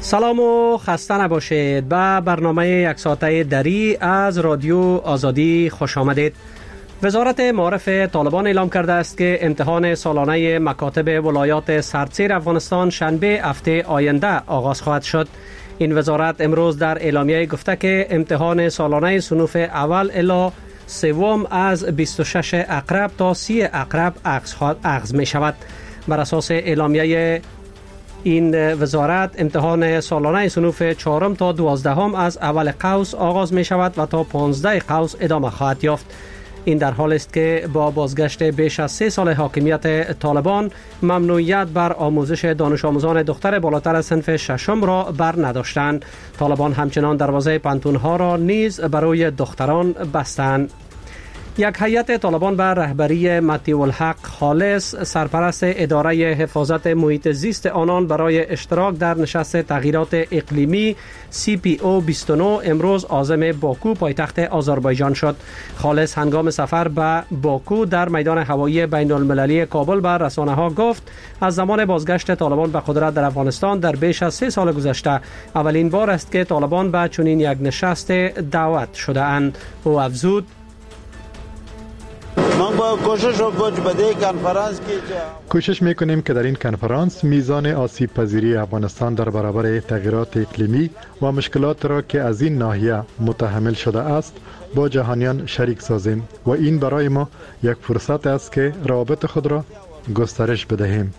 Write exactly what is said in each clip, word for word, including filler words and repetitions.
سلام و خسته نباشید. به برنامه یک ساعته دری از رادیو آزادی خوش آمدید. وزارت معارف طالبان اعلام کرده است که امتحان سالانه مکاتب ولایات سردسیر افغانستان شنبه هفته آینده آغاز خواهد شد. این وزارت امروز در اعلامیه گفته که امتحان سالانه صنوف اول الی سوم از بیست و شش اقرب تا سی اقرب اخذ می شود. بر اساس اعلامیه این وزارت امتحان سالانه صنوف چهارم تا دوازدهم از اول قوس آغاز می شود و تا پانزده قوس ادامه خواهد یافت. این در حال است که با بازگشت بیش از سه سال حاکمیت طالبان ممنوعیت بر آموزش دانش آموزان دختر بالاتر از صنف ششم را بر نداشتند. طالبان همچنان دروازه پانتون‌ها را نیز برای دختران بستند. یک هیئت طالبان بر رهبری مطیع الحق خالص سرپرست اداره حفاظت محیط زیست آنان برای اشتراک در نشست تغییرات اقلیمی سی پی او بیست و نه امروز عازم باکو پایتخت آذربایجان شد. خالص هنگام سفر به باکو در میدان هوایی بین المللی کابل به رسانه‌ها گفت از زمان بازگشت طالبان به قدرت در افغانستان در بیش از سه سال گذشته اولین بار است که طالبان به چنین یک نشست دعوت شده اند. او افزود کوشش میکنیم که در این کنفرانس میزان آسیب پذیری افغانستان در برابر تغییرات اقلیمی و مشکلات را که از این ناحیه متحمل شده است با جهانیان شریک سازیم و این برای ما یک فرصت است که روابط خود را گسترش بدهیم.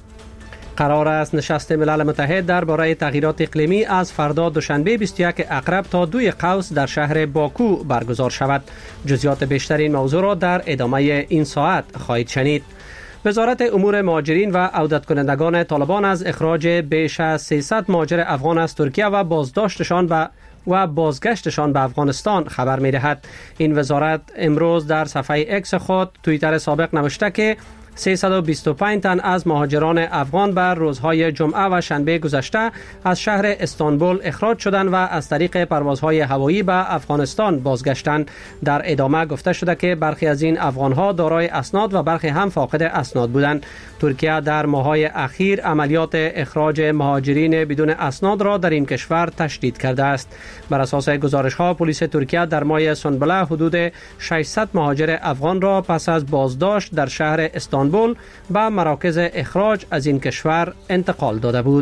قرار است نشست ملل متحد درباره تغییرات اقلیمی از فردا دوشنبه بیست و یک اقرب تا دوی قوس در شهر باکو برگزار شود. جزئیات بیشتر این موضوع را در ادامه این ساعت خواهید شنید. وزارت امور مهاجرین و عودت کنندگان طالبان از اخراج بیش از سیصد مهاجر افغان از ترکیه و بازداشتشان به و بازگشتشان به افغانستان خبر می دهد. این وزارت امروز در صفحه اکس خود توییتر سابق نوشته که سیصد و بیست و پنج تن از مهاجران افغان بر روزهای جمعه و شنبه گذشته از شهر استانبول اخراج شدند و از طریق پروازهای هوایی به افغانستان بازگشتند. در ادامه گفته شده که برخی از این افغانها دارای اسناد و برخی هم فاقد اسناد بودند. ترکیه در ماه‌های اخیر عملیات اخراج مهاجرین بدون اسناد را در این کشور تشدید کرده است. بر اساس گزارش‌ها پلیس ترکیه در ماه سنبله حدود ششصد مهاجر افغان را پس از بازداشت در شهر استانبول به مراکز اخراج از این کشور انتقال داده بود.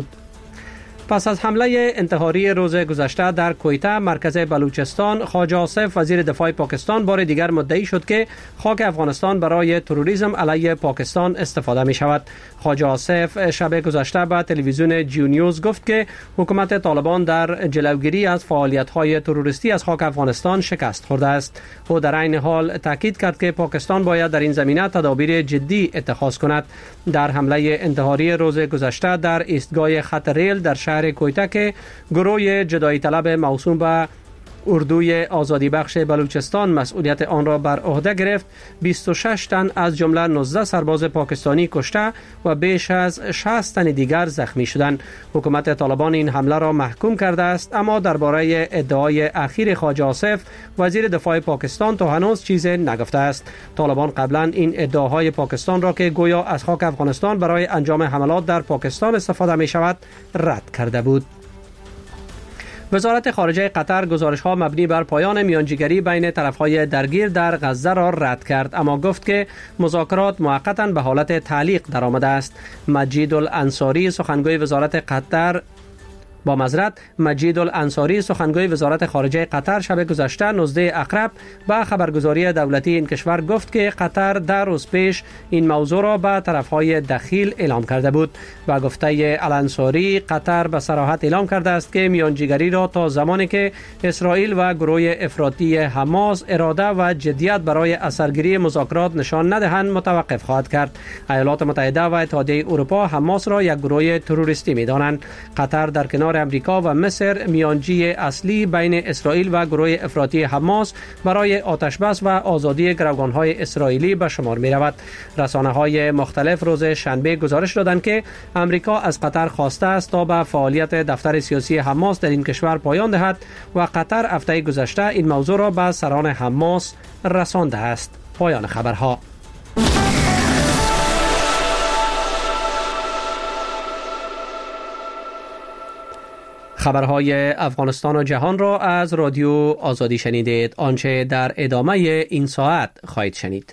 پس از حمله انتحاری روز گذشته در کویته مرکز بلوچستان، خواجه آصف وزیر دفاع پاکستان بار دیگر مدعی شد که خاک افغانستان برای تروریسم علیه پاکستان استفاده می شود. خواجه آصف شب گذشته به تلویزیون جیو نیوز گفت که حکومت طالبان در جلوگیری از فعالیت‌های تروریستی از خاک افغانستان شکست خورده است. او در عین حال تاکید کرد که پاکستان باید در این زمینه تدابیر جدی اتخاذ کند. در حمله انتحاری روز گذشته در ایستگاه خط ریل در شهر کویته که گروه جدایی طلب موسوم به اردوی آزادی بخش بلوچستان مسئولیت آن را بر عهده گرفت، بیست و شش تن از جمله نوزده سرباز پاکستانی کشته و بیش از شصت تن دیگر زخمی شدند. حکومت طالبان این حمله را محکوم کرده است، اما درباره ادعای اخیر خواجه آصف وزیر دفاع پاکستان تا هنوز چیزی نگفته است. طالبان قبلا این ادعاهای پاکستان را که گویا از خاک افغانستان برای انجام حملات در پاکستان استفاده می شود رد کرده بود. وزارت خارجه قطر گزارش‌ها مبنی بر پایان میانجیگری بین طرف‌های درگیر در غزه را رد کرد، اما گفت که مذاکرات موقتاً به حالت تعلیق درآمده است. مجید الانصاری سخنگوی وزارت قطر با معذرت مجید الانصاری سخنگوی وزارت خارجه قطر شب گذشته نوزده اقرب به خبرگزاری دولتی این کشور گفت که قطر در روز پیش این موضوع را به طرفهای دخیل اعلام کرده بود. با گفته الانصاری قطر به صراحت اعلام کرده است که میانجیگری را تا زمانی که اسرائیل و گروه افراطی حماس اراده و جدیت برای اثرگیری مذاکرات نشان ندهند متوقف خواهد کرد. ایالات متحده و اتحادیه اروپا حماس را یک گروه تروریستی می‌دانند. قطر در کنار امریکا و مصر میانجی اصلی بین اسرائیل و گروه افراطی حماس برای آتشبس و آزادی گروگان‌های اسرائیلی به شمار می‌رود. رسانه‌های مختلف روز شنبه گزارش دادند که امریکا از قطر خواسته است تا به فعالیت دفتر سیاسی حماس در این کشور پایان دهد و قطر هفته گذشته این موضوع را به سران حماس رسانده است. پایان خبرها. خبرهای افغانستان و جهان را از رادیو آزادی شنیدید. آنچه در ادامه این ساعت خواهید شنید.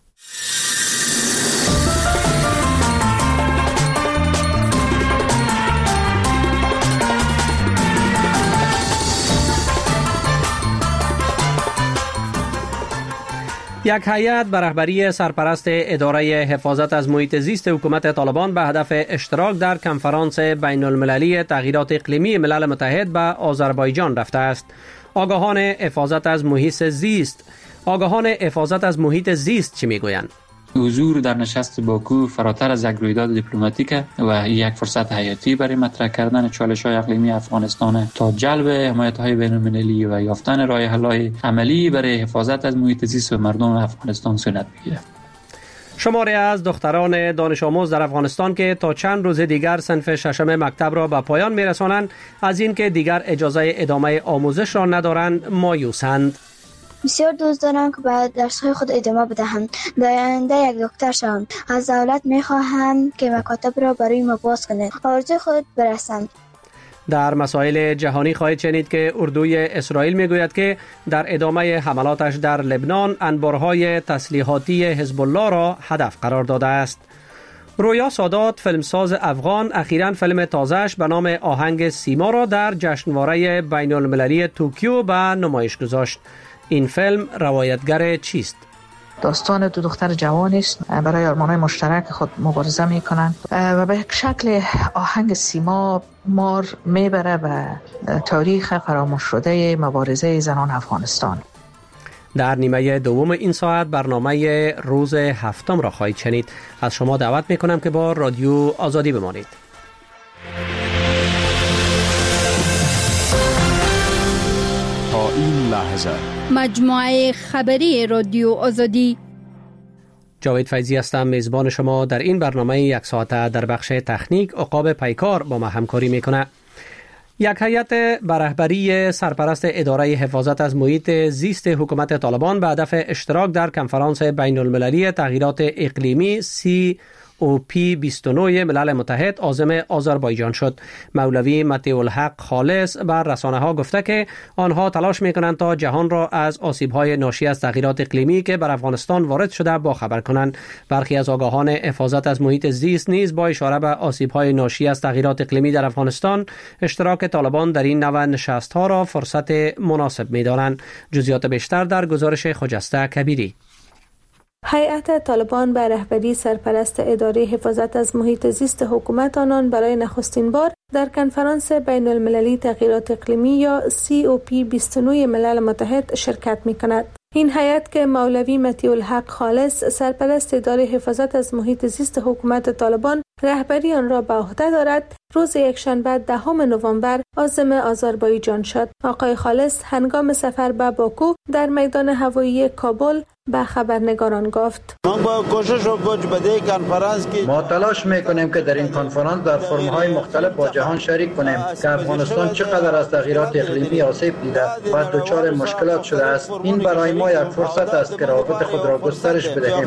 یک هیئت به رهبری سرپرست اداره حفاظت از محیط زیست حکومت طالبان به هدف اشتراک در کنفرانس بین المللی تغییرات اقلیمی ملل متحد به آذربایجان رفته است. آگاهان حفاظت از محیط زیست آگاهان حفاظت از محیط زیست چی میگویند؟ حضور در نشست باکو فراتر از یک رویداد دیپلماتیک و یک فرصت حیاتی برای مطرح کردن چالش‌های اقلیمی افغانستان تا جلب حمایت‌های بین‌المللی و یافتن راه حل‌های عملی برای حفاظت از محیط زیست و مردم افغانستان صورت می‌گیرد. شماری از دختران دانش آموز در افغانستان که تا چند روز دیگر صنف ششم مکتب را به پایان می‌رسانند، از اینکه دیگر اجازه ادامه آموزش را ندارند مایوسند. بسیار دوست دارم که به درس‌های خود ادامه بدهم. در آینده یک دکتر شوم. از دولت می‌خواهم که مکاتب را برای ما باز کند. آرزوی خود برسم. در مسائل جهانی خواهید شنید که اردوی اسرائیل میگوید که در ادامه حملاتش در لبنان انبارهای تسلیحاتی حزب الله را هدف قرار داده است. رویا سادات فیلمساز افغان اخیراً فیلم تازه‌اش به نام آهنگ سیما را در جشنواره بین المللی توکیو به نمایش گذاشت. این فیلم روایتگر چیست؟ داستان دو دختر جوانی است برای آرمان‌های مشترک خود مبارزه می‌کنند و به یک شکل آهنگ سیما مار میبره به تاریخ فراموش شده مبارزه زنان افغانستان. در نیمه دوم این ساعت برنامه روز هفتم را خواهید شنید. از شما دعوت می‌کنم که با رادیو آزادی بمانید. تا این لحظه مجموعه خبری رادیو آزادی. جاوید فیضی هستم، میزبان شما در این برنامه یک ساعته. در بخش تکنیک عقاب پیکار با ما همکاری میکنه. یک هیئت به رهبری سرپرست اداره حفاظت از محیط زیست حکومت طالبان به هدف اشتراک در کنفرانس بین المللی تغییرات اقلیمی سی او پی بیست و نه ملل متحد عازم آذربایجان شد. مولوی مطیع الحق خالص بر رسانه ها گفته که آنها تلاش میکنند تا جهان را از آسیب های ناشی از تغییرات اقلیمی که بر افغانستان وارد شده با خبر کنند. برخی از آگاهان حفاظت از محیط زیست نیز با اشاره به آسیب های ناشی از تغییرات اقلیمی در افغانستان اشتراک طالبان در این نوع نشست ها را فرصت مناسب میدانند. جزئیات بیشتر در گزارش خجسته کبیری. هیئت طالبان به رهبری سرپرست اداره حفاظت از محیط زیست حکومت آنان برای نخستین بار در کنفرانس بین المللی تغییرات اقلیمی یا سی او پی بیست و نه ملل متحد شرکت می کند. این هیئت که مولوی مطیع الحق خالص سرپرست اداره حفاظت از محیط زیست حکومت طالبان رهبری آن را به عهده دارد، روز یکشنبه دهم نوامبر عازم آذربایجان شد. آقای خالص هنگام سفر به باکو در میدان هوایی کابل به خبرنگاران گفت: ما تلاش میکنیم که در این کنفرانس در فرم‌های مختلف با جهان شریک کنیم که افغانستان چقدر از تغییرات اقلیمی آسیب دیده و دچار مشکلات شده است. این برای ما یک فرصت است که روابط خود را گسترش بدهیم.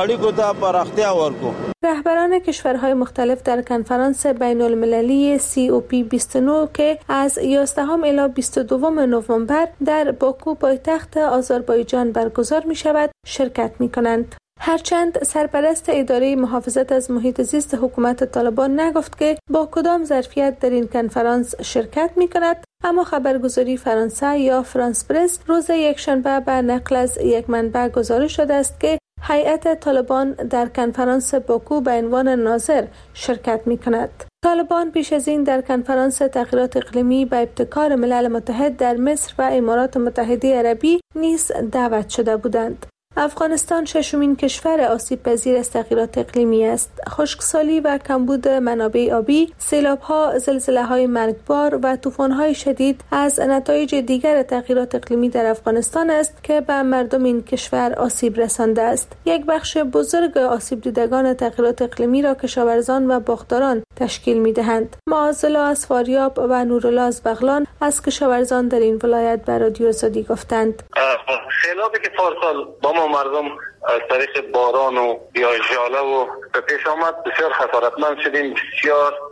رهبران کشورهای مختلف در کنفرانس بین المللی سی او پی بیست و نه که از یازدهم الی بیست و دوم نوامبر در باکو پایتخت آذربایجان برگزار می شود شرکت می کنند. هرچند سرپرست اداره محافظت از محیط زیست حکومت طالبان نگفت که با کدام ظرفیت در این کنفرانس شرکت می کند، اما خبرگزاری فرانسه یا فرانس پرس روز یکشنبه به نقل از یک منبع گزارش شده است که هیئت طالبان در کنفرانس باکو به عنوان ناظر شرکت می کند. طالبان پیش از این در کنفرانس تغییرات اقلیمی به ابتکار ملل متحد در مصر و امارات متحده عربی نیز دعوت شده بودند. افغانستان ششمین کشور آسیب پذیر از تغییرات اقلیمی است. خشکسالی و کمبود منابع آبی، سیلاب‌ها، زلزله‌های مرگبار و طوفان‌های شدید از نتایج دیگر تغییرات اقلیمی در افغانستان است که به مردم این کشور آسیب رسانده است. یک بخش بزرگ آسیب دیدگان تغییرات اقلیمی را کشاورزان و باغداران تشکیل می‌دهند. معاذالله از فاریاب و نورالله از بغلان از کشاورزان در این ولایت به رادیو آزادی گفتند: سیلابی که پارسال با ما مردم از طریق باران و یا ژاله و به پیش آمد بسیار خسارتمند شدیم، بسیار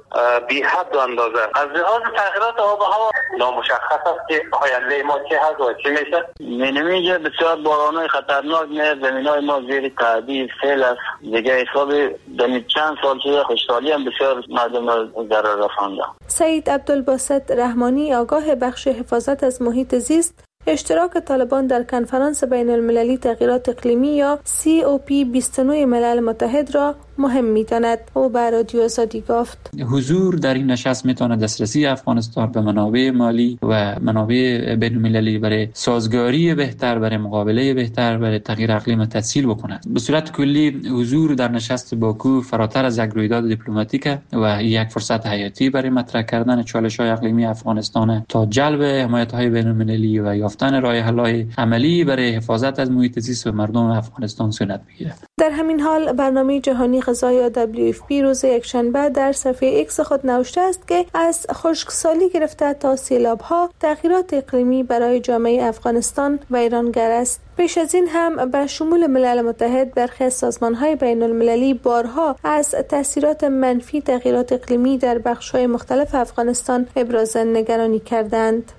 بی حد و اندازه. از لحاظ تغییرات آب و هوا نامشخص است که آینده ما چه هست و چه میشه. مینیمیجه بسیار بارانهای خطرناک میاد، زمینای ما زیر تعبیر سیل است. دیگه حساب دمی چند سال شده خوشحالی هم بسیار مردم ضرر رسانده. سید عبدالباسط رحمانی آگاه بخش حفاظت از محیط زیست اشتراک طالبان در کنفرانس بین المللی تغییرات اقلیمی یا سی او پی بیست و نه ملل متحد را مهم می‌داند. او به رادیو آزادی گفت حضور در این نشست میتونه دسترسی افغانستان به منابع مالی و منابع بین‌المللی برای سازگاری بهتر، برای مقابله بهتر، برای تغییر اقلیم تسهیل بکند. به صورت کلی حضور در نشست باکو فراتر از یک رویداد دیپلماتیک و یک فرصت حیاتی برای مطرح کردن چالش‌های اقلیمی افغانستان تا جلب حمایت‌های بین‌المللی و یافتن راه حل‌های عملی برای حفاظت از محیط زیست و مردم افغانستان صورت بگیرد. در همین حال برنامه جهانی غذا یا دبلیو اف پی روز یکشنبه در صفحه ایکس خود نوشته است که از خشکسالی گرفته تا سیلاب‌ها تغییرات اقلیمی برای جامعه افغانستان ویرانگر است. پیش از این هم به شمول ملل متحد برخی از سازمان‌های بین‌المللی بارها از تاثیرات منفی تغییرات اقلیمی در بخش‌های مختلف افغانستان ابراز نگرانی کردند.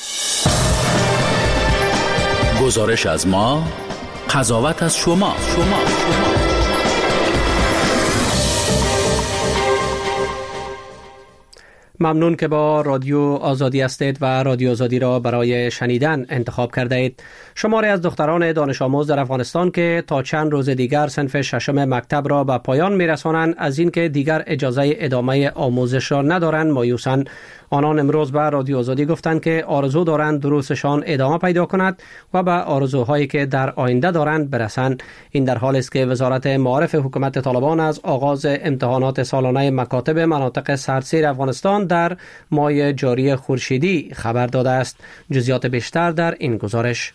گزارش از ما، قضاوت از شما. شما. شما. ممنون که با رادیو آزادی هستید و رادیو آزادی را برای شنیدن انتخاب کرده اید. شماری از دختران دانش آموز در افغانستان که تا چند روز دیگر صنف ششم مکتب را به پایان میرسانند از اینکه دیگر اجازه ادامه آموزش را ندارند مایوسند. آنان امروز به رادیو آزادی گفتند که آرزو دارند دروسشان ادامه پیدا کند و به آرزوهایی که در آینده دارند برسند. این در حالی است که وزارت معارف حکومت طالبان از آغاز امتحانات سالانه مکاتب مناطق سردسیر افغانستان در ماه جاری خورشیدی خبر داده است. جزئیات بیشتر در این گزارش.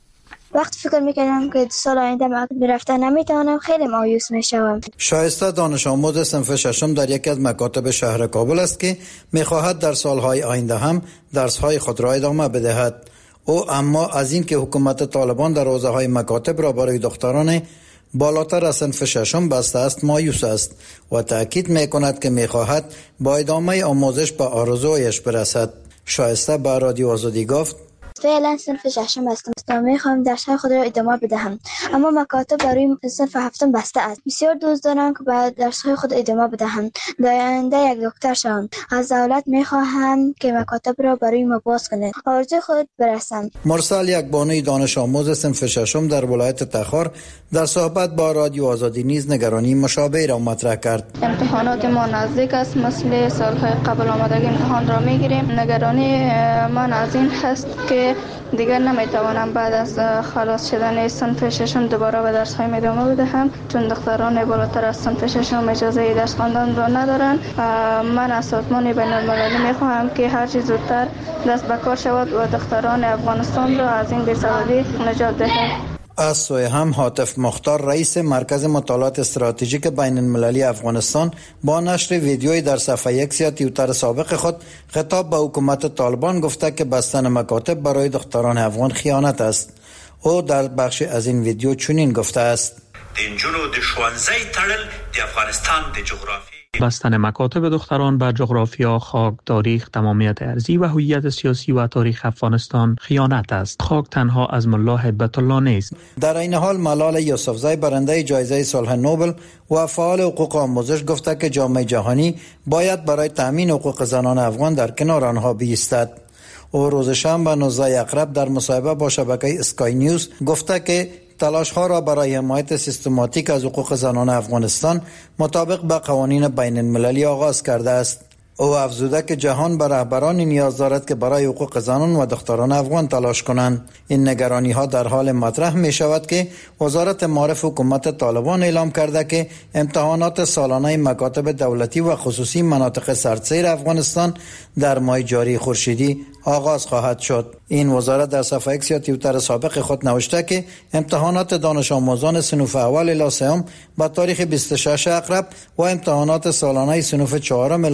وقتی فکر میکردم که سال آینده مکتب رفتن نمیتونم خیلی مایوس میشوم. شایسته دانش آموز صنف ششم در یکی از مکاتب شهر کابل است که میخواهد در سالهای آینده هم درسهای خود را ادامه بدهد. او اما از این که حکومت طالبان در حوزه‌های مکاتب را برای دختران بالاتر از صنف ششم بسته است مایوس است و تأکید میکند که میخواهد با ادامه آموزش به آرزویش برسد. شایسته به رادیو آزادی گفت فعلا صنف ششم هستم و میخوام درس‌های خود را ادامه بدهم، اما مکاتب برای صنف هفتم بسته است. بسیار دوست دارم که به درس‌های خود ادامه بدهم. در آینده یک دکتر شوم. از دولت میخواهم که مکاتب را برای ما باز کند. آرزوی خود برسم. مرسل یک بانوی دانش آموز صنف ششم در ولایت تخار در صحبت با رادیو آزادی نیز نگرانی مشابه را مطرح کرد. امتحانات ما نزدیک است، مثل سال‌های قبل آمادگی امتحان را میگیریم. نگرانی من از این هست که دیگر نمیتوانم بعد از خلاص شدن صنف ششم دوباره به درس‌های ادامه بدهم، چون دختران بالاتر از صنف ششم اجازه درس خواندن را ندارند. من از سازمان بین‌المللی میخواهم که هر چه زودتر دست به کار شود و دختران افغانستان را از این بی‌سوادی نجات دهد. از سوی هم هاتف مختار رئیس مرکز مطالعات استراتژیک بین المللی افغانستان با نشر ویدیویی در صفحه ایکس یا توییتر سابق خود خطاب به حکومت طالبان گفته که بستن مکاتب برای دختران افغان خیانت است. او در بخش از این ویدیو چنین گفته است: د انجونو د ښوونځي تړل د افغانستان د جغرافیې بستن مکاتب دختران به جغرافیا، خاک، تاریخ، تمامیت ارضی و هویت سیاسی و تاریخ افغانستان خیانت است. خاک تنها از ملا هیبت الله نیست. در این حال ملال یوسفزای برنده جایزه صلح نوبل و فعال حقوق آموزش گفته که جامعه جهانی باید برای تامین حقوق زنان افغان در کنار آنها بایستد. او روز شنبه نوزده اکرب در مصاحبه با شبکه اسکای نیوز گفته که تلاش ها را برای حمایت سیستماتیک از حقوق زنان افغانستان مطابق با قوانین بین المللی آغاز کرده است. او افزوده که جهان به رهبرانی نیاز دارد که برای حقوق زنان و دختران افغان تلاش کنند. این نگرانی ها در حال مطرح می شود که وزارت معارف حکومت طالبان اعلام کرده که امتحانات سالانه مکاتب دولتی و خصوصی مناطق سردسیر افغانستان در ماه جاری خورشیدی آغاز خواهد شد. این وزارت در صفحه ایکس یا توییتر سابق خود نوشته که امتحانات دانش آموزان صنف اول الی سوم با تاریخ بیست و شش اکرب و امتحانات سالانه صنف چهارم الی دوازدهم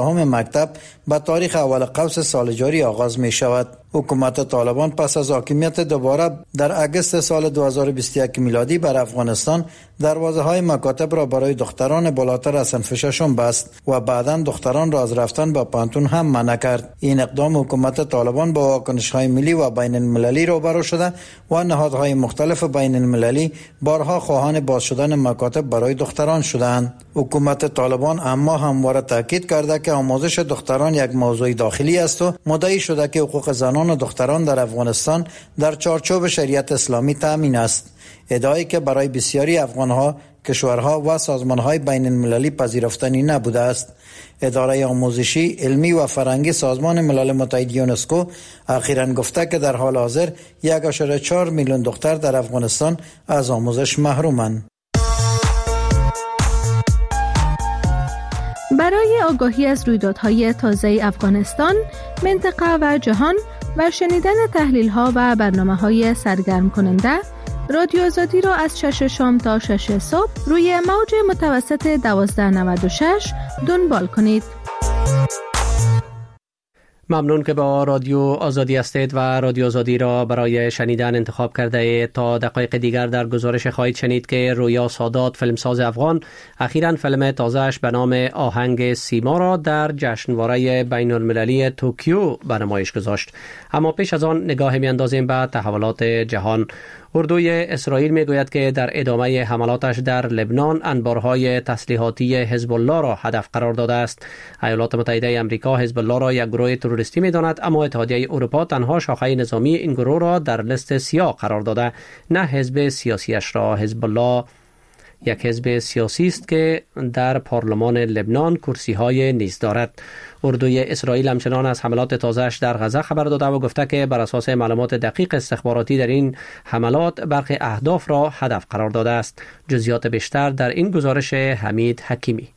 دوازدهم مکتب به تاریخ اول قوس سال جاری آغاز می شود. حکومت طالبان پس از حاکمیت دوباره در اگست سال دو هزار و بیست و یک میلادی بر افغانستان دروازه های مکاتب را برای دختران بالاتر از صنف ششم بست و بعداً دختران را از رفتن به پانتون هم منع کرد. این اقدام حکومت طالبان با واکنش های ملی و بین المللی روبرو شده و نهادهای مختلف بین المللی بارها خواهان باز شدن مکاتب برای دختران شدند. حکومت طالبان اما همواره تاکید کرده که آموزش دختران یک موضوع داخلی است و مدعی شده که حقوق زنان و دختران در افغانستان در چارچوب شریعت اسلامی تامین است. ادعایی که برای بسیاری افغانها، کشورها و سازمانهای بین المللی پذیرفتنی نبوده است. اداره آموزشی، علمی و فرهنگی سازمان ملل متحد یونسکو اخیراً گفته که در حال حاضر یک و چهار میلیون دختر در افغانستان از آموزش محرومند. برای آگاهی از رویدادهای تازه افغانستان، منطقه و جهان و شنیدن تحلیل‌ها و برنامه‌های سرگرم کننده، رادیو آزادی را از شش شام تا شش صبح روی موج متوسط دوازده نود و شش دنبال کنید. ممنون که با رادیو آزادی هستید و رادیو آزادی را برای شنیدن انتخاب کرده اید. تا دقایق دیگر در گزارش خواهید شنید که رویا سادات، فیلمساز افغان، اخیراً فیلم تازه‌اش به نام آهنگ سیما را در جشنواره بین المللی توکیو به نمایش گذاشت. اما پیش از آن نگاه می‌اندازیم به تحولات جهان. اردوی اسرائیل میگوید که در ادامه حملاتش در لبنان انبارهای تسلیحاتی حزب الله را هدف قرار داده است. ایالات متحده آمریکا حزب الله را یک گروه تروریستی می‌داند، اما اتحادیه اروپا تنها شاخه نظامی این گروه را در لیست سیاه قرار داده، نه حزب سیاسیش را. حزب الله یک حزب سیاسی است که در پارلمان لبنان کرسی‌های نیز دارد. اردوی اسرائیل همچنان از حملات تازه‌اش در غزه خبر داده و گفته که بر اساس معلومات دقیق استخباراتی در این حملات برخی اهداف را هدف قرار داده است. جزئیات بیشتر در این گزارش حمید حکیمی.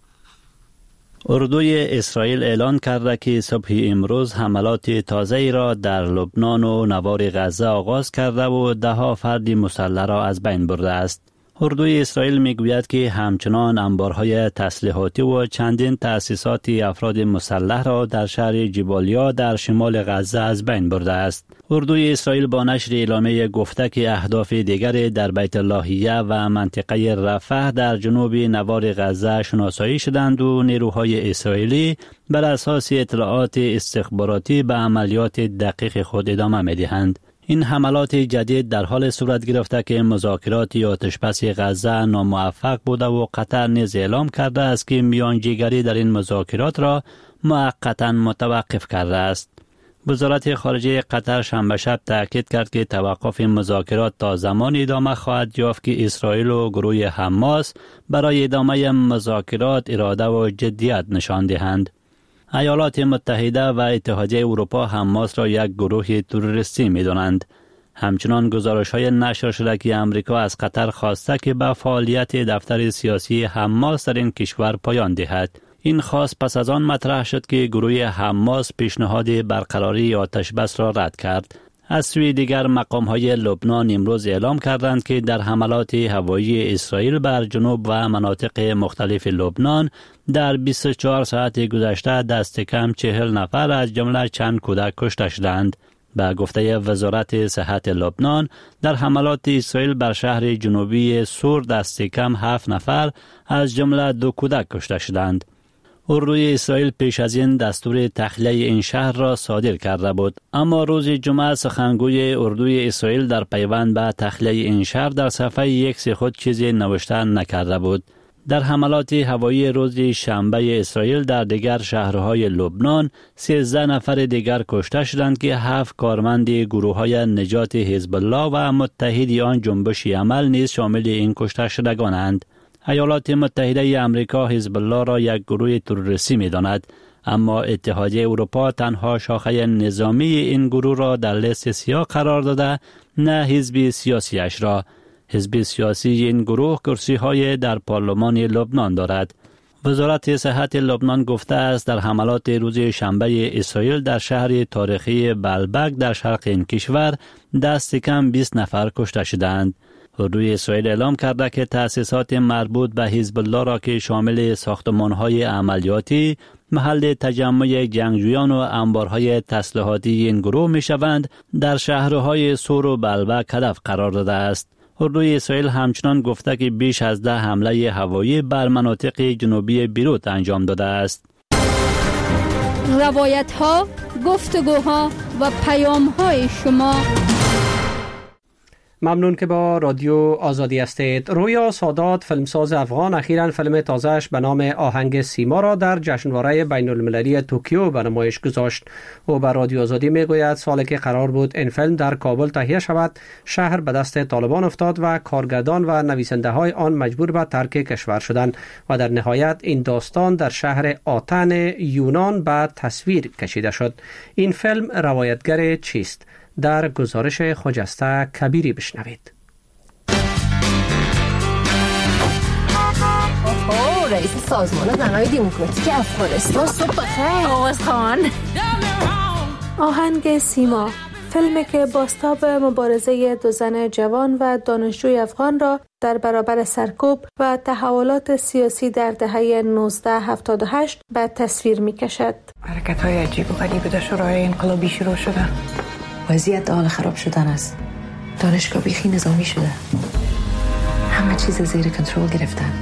اردوی اسرائیل اعلان کرده که صبح امروز حملات تازه‌ای را در لبنان و نوار غزه آغاز کرده و ده ها فرد مسلح را از بین برده است. اردوی اسرائیل میگوید که همچنان انبارهای تسلیحاتی و چندین تأسیسات افراد مسلح را در شهر جبالیا در شمال غزه از بین برده است. اردوی اسرائیل با نشر اعلامیه گفته که اهداف دیگری در بیت لاهیه و منطقه رفح در جنوب نوار غزه شناسایی شدند و نیروهای اسرائیلی بر اساس اطلاعات استخباراتی به عملیات دقیق خود ادامه می‌دهند. این حملات جدید در حال صورت گرفته که مذاکرات آتشبس غزه ناموفق بوده و قطر نیز اعلام کرده است که میانجیگری در این مذاکرات را موقتا متوقف کرده است. وزارت خارجه قطر شنبه شب تاکید کرد که توقف مذاکرات تا زمانی ادامه خواهد یافت که اسرائیل و گروه حماس برای ادامه مذاکرات اراده و جدیت نشان دهند. ایالات متحده و اتحادیه اروپا حماس را یک گروه تروریستی می‌دانند. همچنان گزارش‌های نشر شده که امریکا از قطر خواسته که به فعالیت دفتر سیاسی حماس در این کشور پایان دهد. این خواست پس از آن مطرح شد که گروه حماس پیشنهاد برقراری آتشبس را رد کرد. از سوی دیگر مقام‌های لبنان امروز اعلام کردند که در حملات هوایی اسرائیل بر جنوب و مناطق مختلف لبنان در بیست و چهار ساعت گذشته دست کم چهل نفر از جمله چند کودک کشته شدند. به گفته وزارت صحت لبنان در حملات اسرائیل بر شهر جنوبی سور دست کم هفت نفر از جمله دو کودک کشته شدند. اردوی اسرائیل پیش از این دستور تخلیه این شهر را صادر کرده بود، اما روز جمعه سخنگوی اردوی اسرائیل در پیوند به تخلیه این شهر در صفحه ایکس خود چیزی نوشته نکرده بود. در حملات هوایی روز شنبه اسرائیل در دیگر شهرهای لبنان سیزده نفر دیگر کشته شدند که هفت کارمند گروه‌های نجات حزب الله و متحد آن جنبش عمل نیز شامل این کشته شدگانند. ایالات متحده آمریکا حزب الله را یک گروه تروریستی می‌داند، اما اتحادیه اروپا تنها شاخه نظامی این گروه را در لیست سیاه قرار داده، نه حزب سیاسیش را. حزب سیاسی این گروه کرسی‌های در پارلمان لبنان دارد. وزارت صحت لبنان گفته است در حملات روز شنبه اسرائیل در شهر تاریخی بلبک در شرق این کشور دست کم بیست نفر کشته شدند. اردوی اسرائیل اعلام کرده که تأسیسات مربوط به حزب الله را که شامل ساختمان‌های عملیاتی، محل تجمع جنگجویان و انبارهای تسلیحاتی این گروه می‌شوند، در شهرهای سور و بلبک هدف قرار داده است. اردوی اسرائیل همچنان گفته که بیش از ده حمله هوایی بر مناطق جنوبی بیروت انجام داده است. روایت‌ها، گفتگوها و پیام‌های شما. ممنون که با رادیو آزادی هستید. رویا سادات، فیلمساز افغان، اخیراً فیلم تازهش به نام آهنگ سیما را در جشنواره بین المللی توکیو به نمایش گذاشت. او به رادیو آزادی میگوید سالی که قرار بود این فیلم در کابل تهیه شود، شهر به دست طالبان افتاد و کارگردان و نویسنده های آن مجبور به ترک کشور شدند و در نهایت این داستان در شهر آتن یونان به تصویر کشیده شد. این فیلم روایتگر چیست؟ در گزارش خجسته کبیری بشنوید. اوه رئیس سازمان زنای دموکراتیک افغانستان، صبح بخیر آغاز خان. آهنگ سیما، فیلمی که بازتاب مبارزه دو زن جوان و دانشجوی افغان را در برابر سرکوب و تحولات سیاسی در دهه نوزده هفتاد و هشت به تصویر می کشد. حرکت‌های عجیب و غریب در شورای انقلابی شروع شده. وضعیت حال خراب شدن است. دانشگاه بیخی نظامی شده. همه چیز زیر کنترل گرفتن.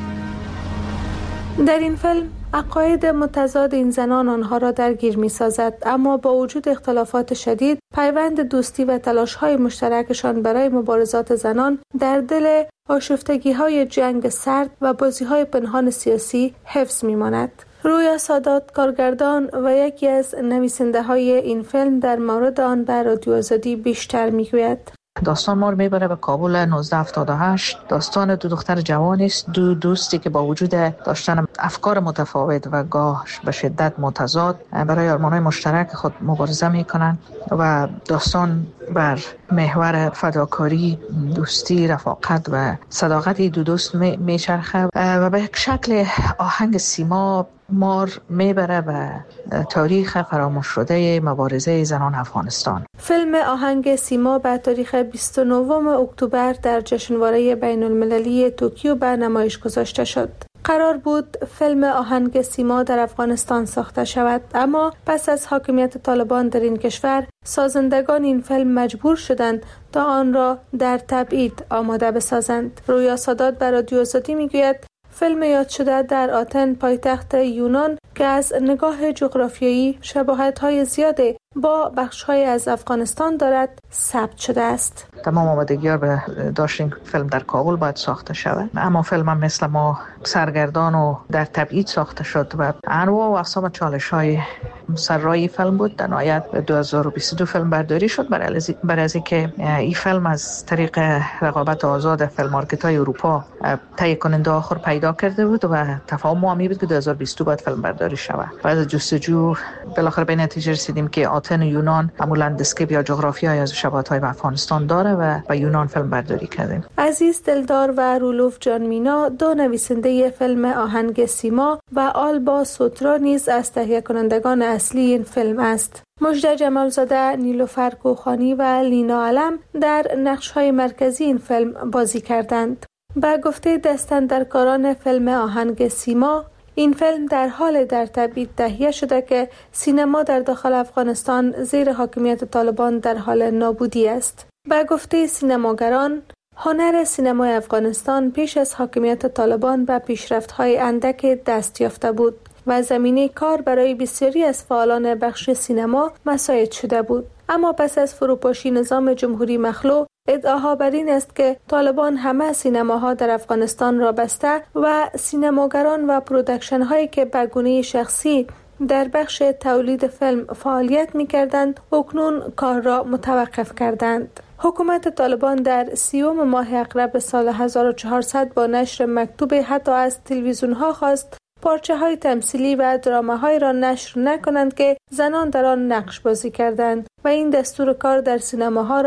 در این فیلم عقاید متضاد این زنان آنها را درگیر می سازد، اما با وجود اختلافات شدید پیوند دوستی و تلاش‌های مشترکشان برای مبارزات زنان در دل آشفتگی‌های جنگ سرد و بازی‌های پنهان سیاسی حفظ می‌ماند. رویا سادات، کارگردان و یکی از نویسنده های این فیلم، در مورد آن بر رادیو آزادی بیشتر میگوید. داستان ما رو میبره به کابل نوزده هفتاد و هشت. داستان دو دختر جوانی است، دو دوستی که با وجود داشتن افکار متفاوت و گاه به شدت متضاد برای آرمان‌های مشترک خود مبارزه میکنن و داستان بر محور فداکاری، دوستی، رفاقت و صداقت دو دوست میچرخه و به شکل آهنگ سیما مار میبره به تاریخ فراموش شده مبارزه زنان افغانستان. فیلم آهنگ سیما به تاریخ بیست و نه اکتبر در جشنواره بین المللی توکیو به نمایش گذاشته شد. قرار بود فیلم آهنگ سیما در افغانستان ساخته شود، اما پس از حاکمیت طالبان در این کشور، سازندگان این فیلم مجبور شدند تا آن را در تبعید آماده بسازند. رویا سادات بر رادیو آزادی میگوید فیلم یاد شده در آتن، پایتخت یونان، که از نگاه جغرافیایی شباهت‌های زیاده با بخش‌های از افغانستان دارد، ثبت شده است. تمام آمادگی‌ها به داشت این فیلم در کابل باید ساخته شود، اما فیلم هم مثل ما سرگردان و در تبعید ساخته شد و انواع و اقسام چالش‌های سرای فیلم بود. در نهایت دو هزار و بیست و دو فیلم برداری شد برای از اینکه این فیلم از طریق رقابت آزاد فیلم مارکت‌های اروپا تهیه کننده آخر پیدا کرده بود و تفاهم ما می بود که دو هزار و بیست و دو باید فیلم برداری شود. بعد از جستجو بالاخره به نتیجه رسیدیم که آتن یونان معمولاً لندسکیپ یا جغرافیایی از شباهت‌های با افغانستان داره و با یونان فیلم برداری کردیم. عزیز دلدار و رولوف جان مینا، دو نویسنده فیلم آهنگ سیما، و آلبا سوترا نیز از تهیه کنندگان اصلی این فیلم است. مژده جمالزاده، نیلوفر کوخانی و لینا علم در نقش‌های مرکزی این فیلم بازی کردند. با گفته دستاندرکاران فیلم آهنگ سیما، این فیلم در حال در تبعید تهیه شده که سینما در داخل افغانستان زیر حاکمیت طالبان در حال نابودی است. با گفته سینماگران، هنر سینمای افغانستان پیش از حاکمیت طالبان به پیشرفت‌های اندک دست یافته بود و زمینه کار برای بسیاری از فعالان بخش سینما مساعد شده بود. اما پس از فروپاشی نظام جمهوری مخلوع، ادعاها بر این است که طالبان همه سینماها در افغانستان را بسته و سینماگران و پرودکشن هایی که به گونه شخصی در بخش تولید فیلم فعالیت می کردند اکنون کار را متوقف کردند. حکومت طالبان در سیوم ماه اقرب سال هزار و چهارصد با نشر مکتوب حتی از تلویزیون ها خواست پارچه های تمثیلی و درامه های را نشر نکنند که زنان در آن نقش بازی کردند و این دستور کار در سینماها را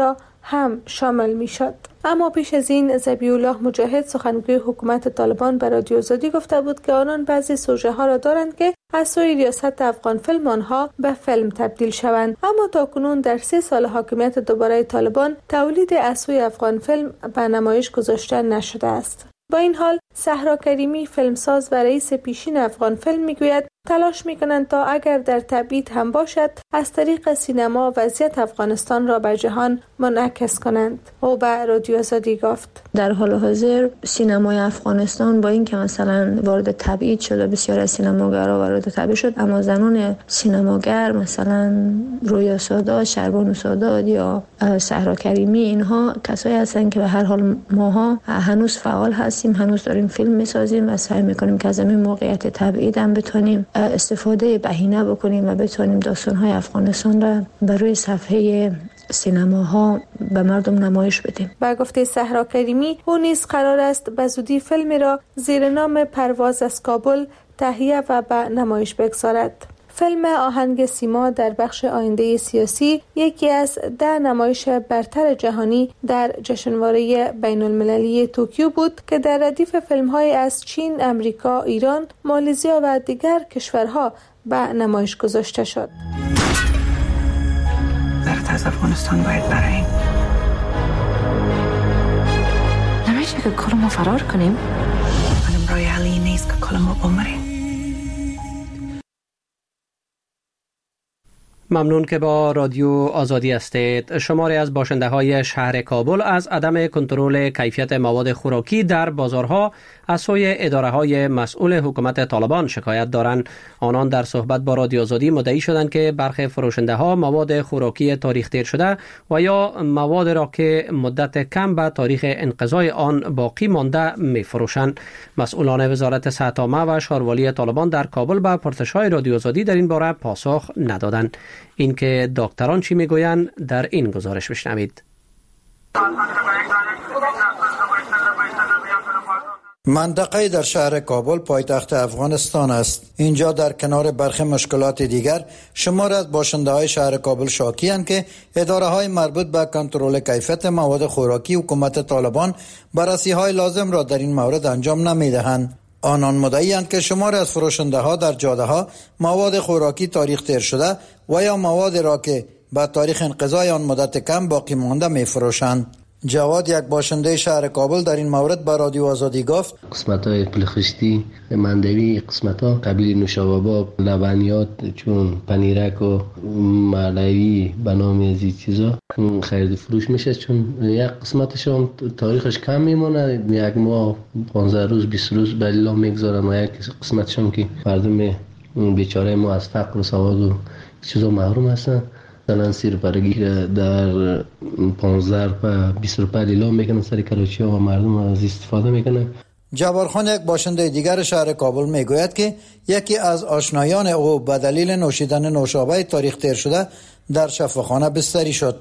هم شامل می شد. اما پیش از این ذبیح الله مجاهد سخنگوی حکومت طالبان به رادیو آزادی گفته بود که آنان بعضی سوژه ها را دارند که از سوی ریاست افغان فیلم آنها به فیلم تبدیل شوند. اما تاکنون در سه سال حاکمیت دوباره طالبان تولید از سوی افغان فیلم به نمایش گذاشته نشده است. با این حال صحرا کریمی فیلمساز و رئیس پیشین افغان فیلم میگوید تلاش میکنند تا اگر در تبعید هم باشد از طریق سینما وضعیت افغانستان را به جهان منعکس کنند. او به رادیو آزادی گفت در حال حاضر سینمای افغانستان با اینکه مثلا وارد تبعید شد و بسیار از سینماگرها وارد تبعید شد، اما زنان سینماگر مثلا رویا سادات، شربانو سادات یا صحرا کریمی اینها کسایی هستند که به هر حال ماها هنوز فعال هستیم، هنوز داریم فیلم میسازیم و سعی میکنیم که از این موقعیت تبعید هم بتونیم استفاده بهینه بکنیم و بتونیم داستان‌های افغانستان را بر روی صفحه سینماها به مردم نمایش بدیم. با گفته صحرا کریمی او نیز قرار است به زودی فیلمی را زیر نام پرواز از کابل تهیه و به نمایش بگذارد. فیلم آهنگ سیما در بخش آینده سیاسی یکی از ده نمایش برتر جهانی در جشنواره بین المللی توکیو بود که در ردیف فیلم‌های از چین، امریکا، ایران، مالزیا و دیگر کشورها به نمایش گذاشته شد. درد از افغانستان باید براییم. نمیشه که کلمو فرار کنیم؟ منم رای حلی نیست که کلمو بمریم. ممنون که با رادیو آزادی هستید. شماری از باشنده های شهر کابل از عدم کنترل کیفیت مواد خوراکی در بازارها از سوی اداره های مسئول حکومت طالبان شکایت دارند. آنان در صحبت با رادیو آزادی مدعی شدند که برخی فروشنده ها مواد خوراکی تاریخ دیر شده و یا مواد را که مدت کم به تاریخ انقضای آن باقی مانده می فروشند. مسئولان وزارت صحت عامه و شاروالی طالبان در کابل به پرسش‌های رادیو آزادی در این باره پاسخ ندادند. اینکه دکتران چی میگویند در این گزارش بشنوید. منطقه در شهر کابل پایتخت افغانستان است. اینجا در کنار برخی مشکلات دیگر شمار از باشنده های شهر کابل شاکی اند که اداره های مربوط به کنترل کیفیت مواد خوراکی حکومت طالبان بررسی های لازم را در این مورد انجام نمی دهند. آنان مدعی اند که شمار از فروشنده ها در جاده ها مواد خوراکی تاریخ دیر شده و یا مواد را که با تاریخ انقضای آن مدت کم باقی مانده می فروشند. جواد یک باشنده شهر کابل در این مورد با رادیو آزادی گفت قسمت های پلخشتی مندوی، قسمت ها قبیل نوشابه، لبنیات چون پنیرک و ملایی به نام از این چیزا خرید فروش میشه، چون یک قسمتش هم تاریخش کم میمونه، یک ماه پانزده روز بیست روز بلیلا میگذارن و یک قسمتش هم که مردم بیچاره ما از فقر و سواد و چیزا محروم هستن. مثلا سیر پرگی در پانزده و بیست روپیه لیلام میکنن سر کراچی ها و مردم از استفاده میکنن. جبارخان یک باشنده دیگر شهر کابل میگوید که یکی از آشنایان او به دلیل نوشیدن نوشابه تاریخ دیر شده در شفاخانه بستری شد.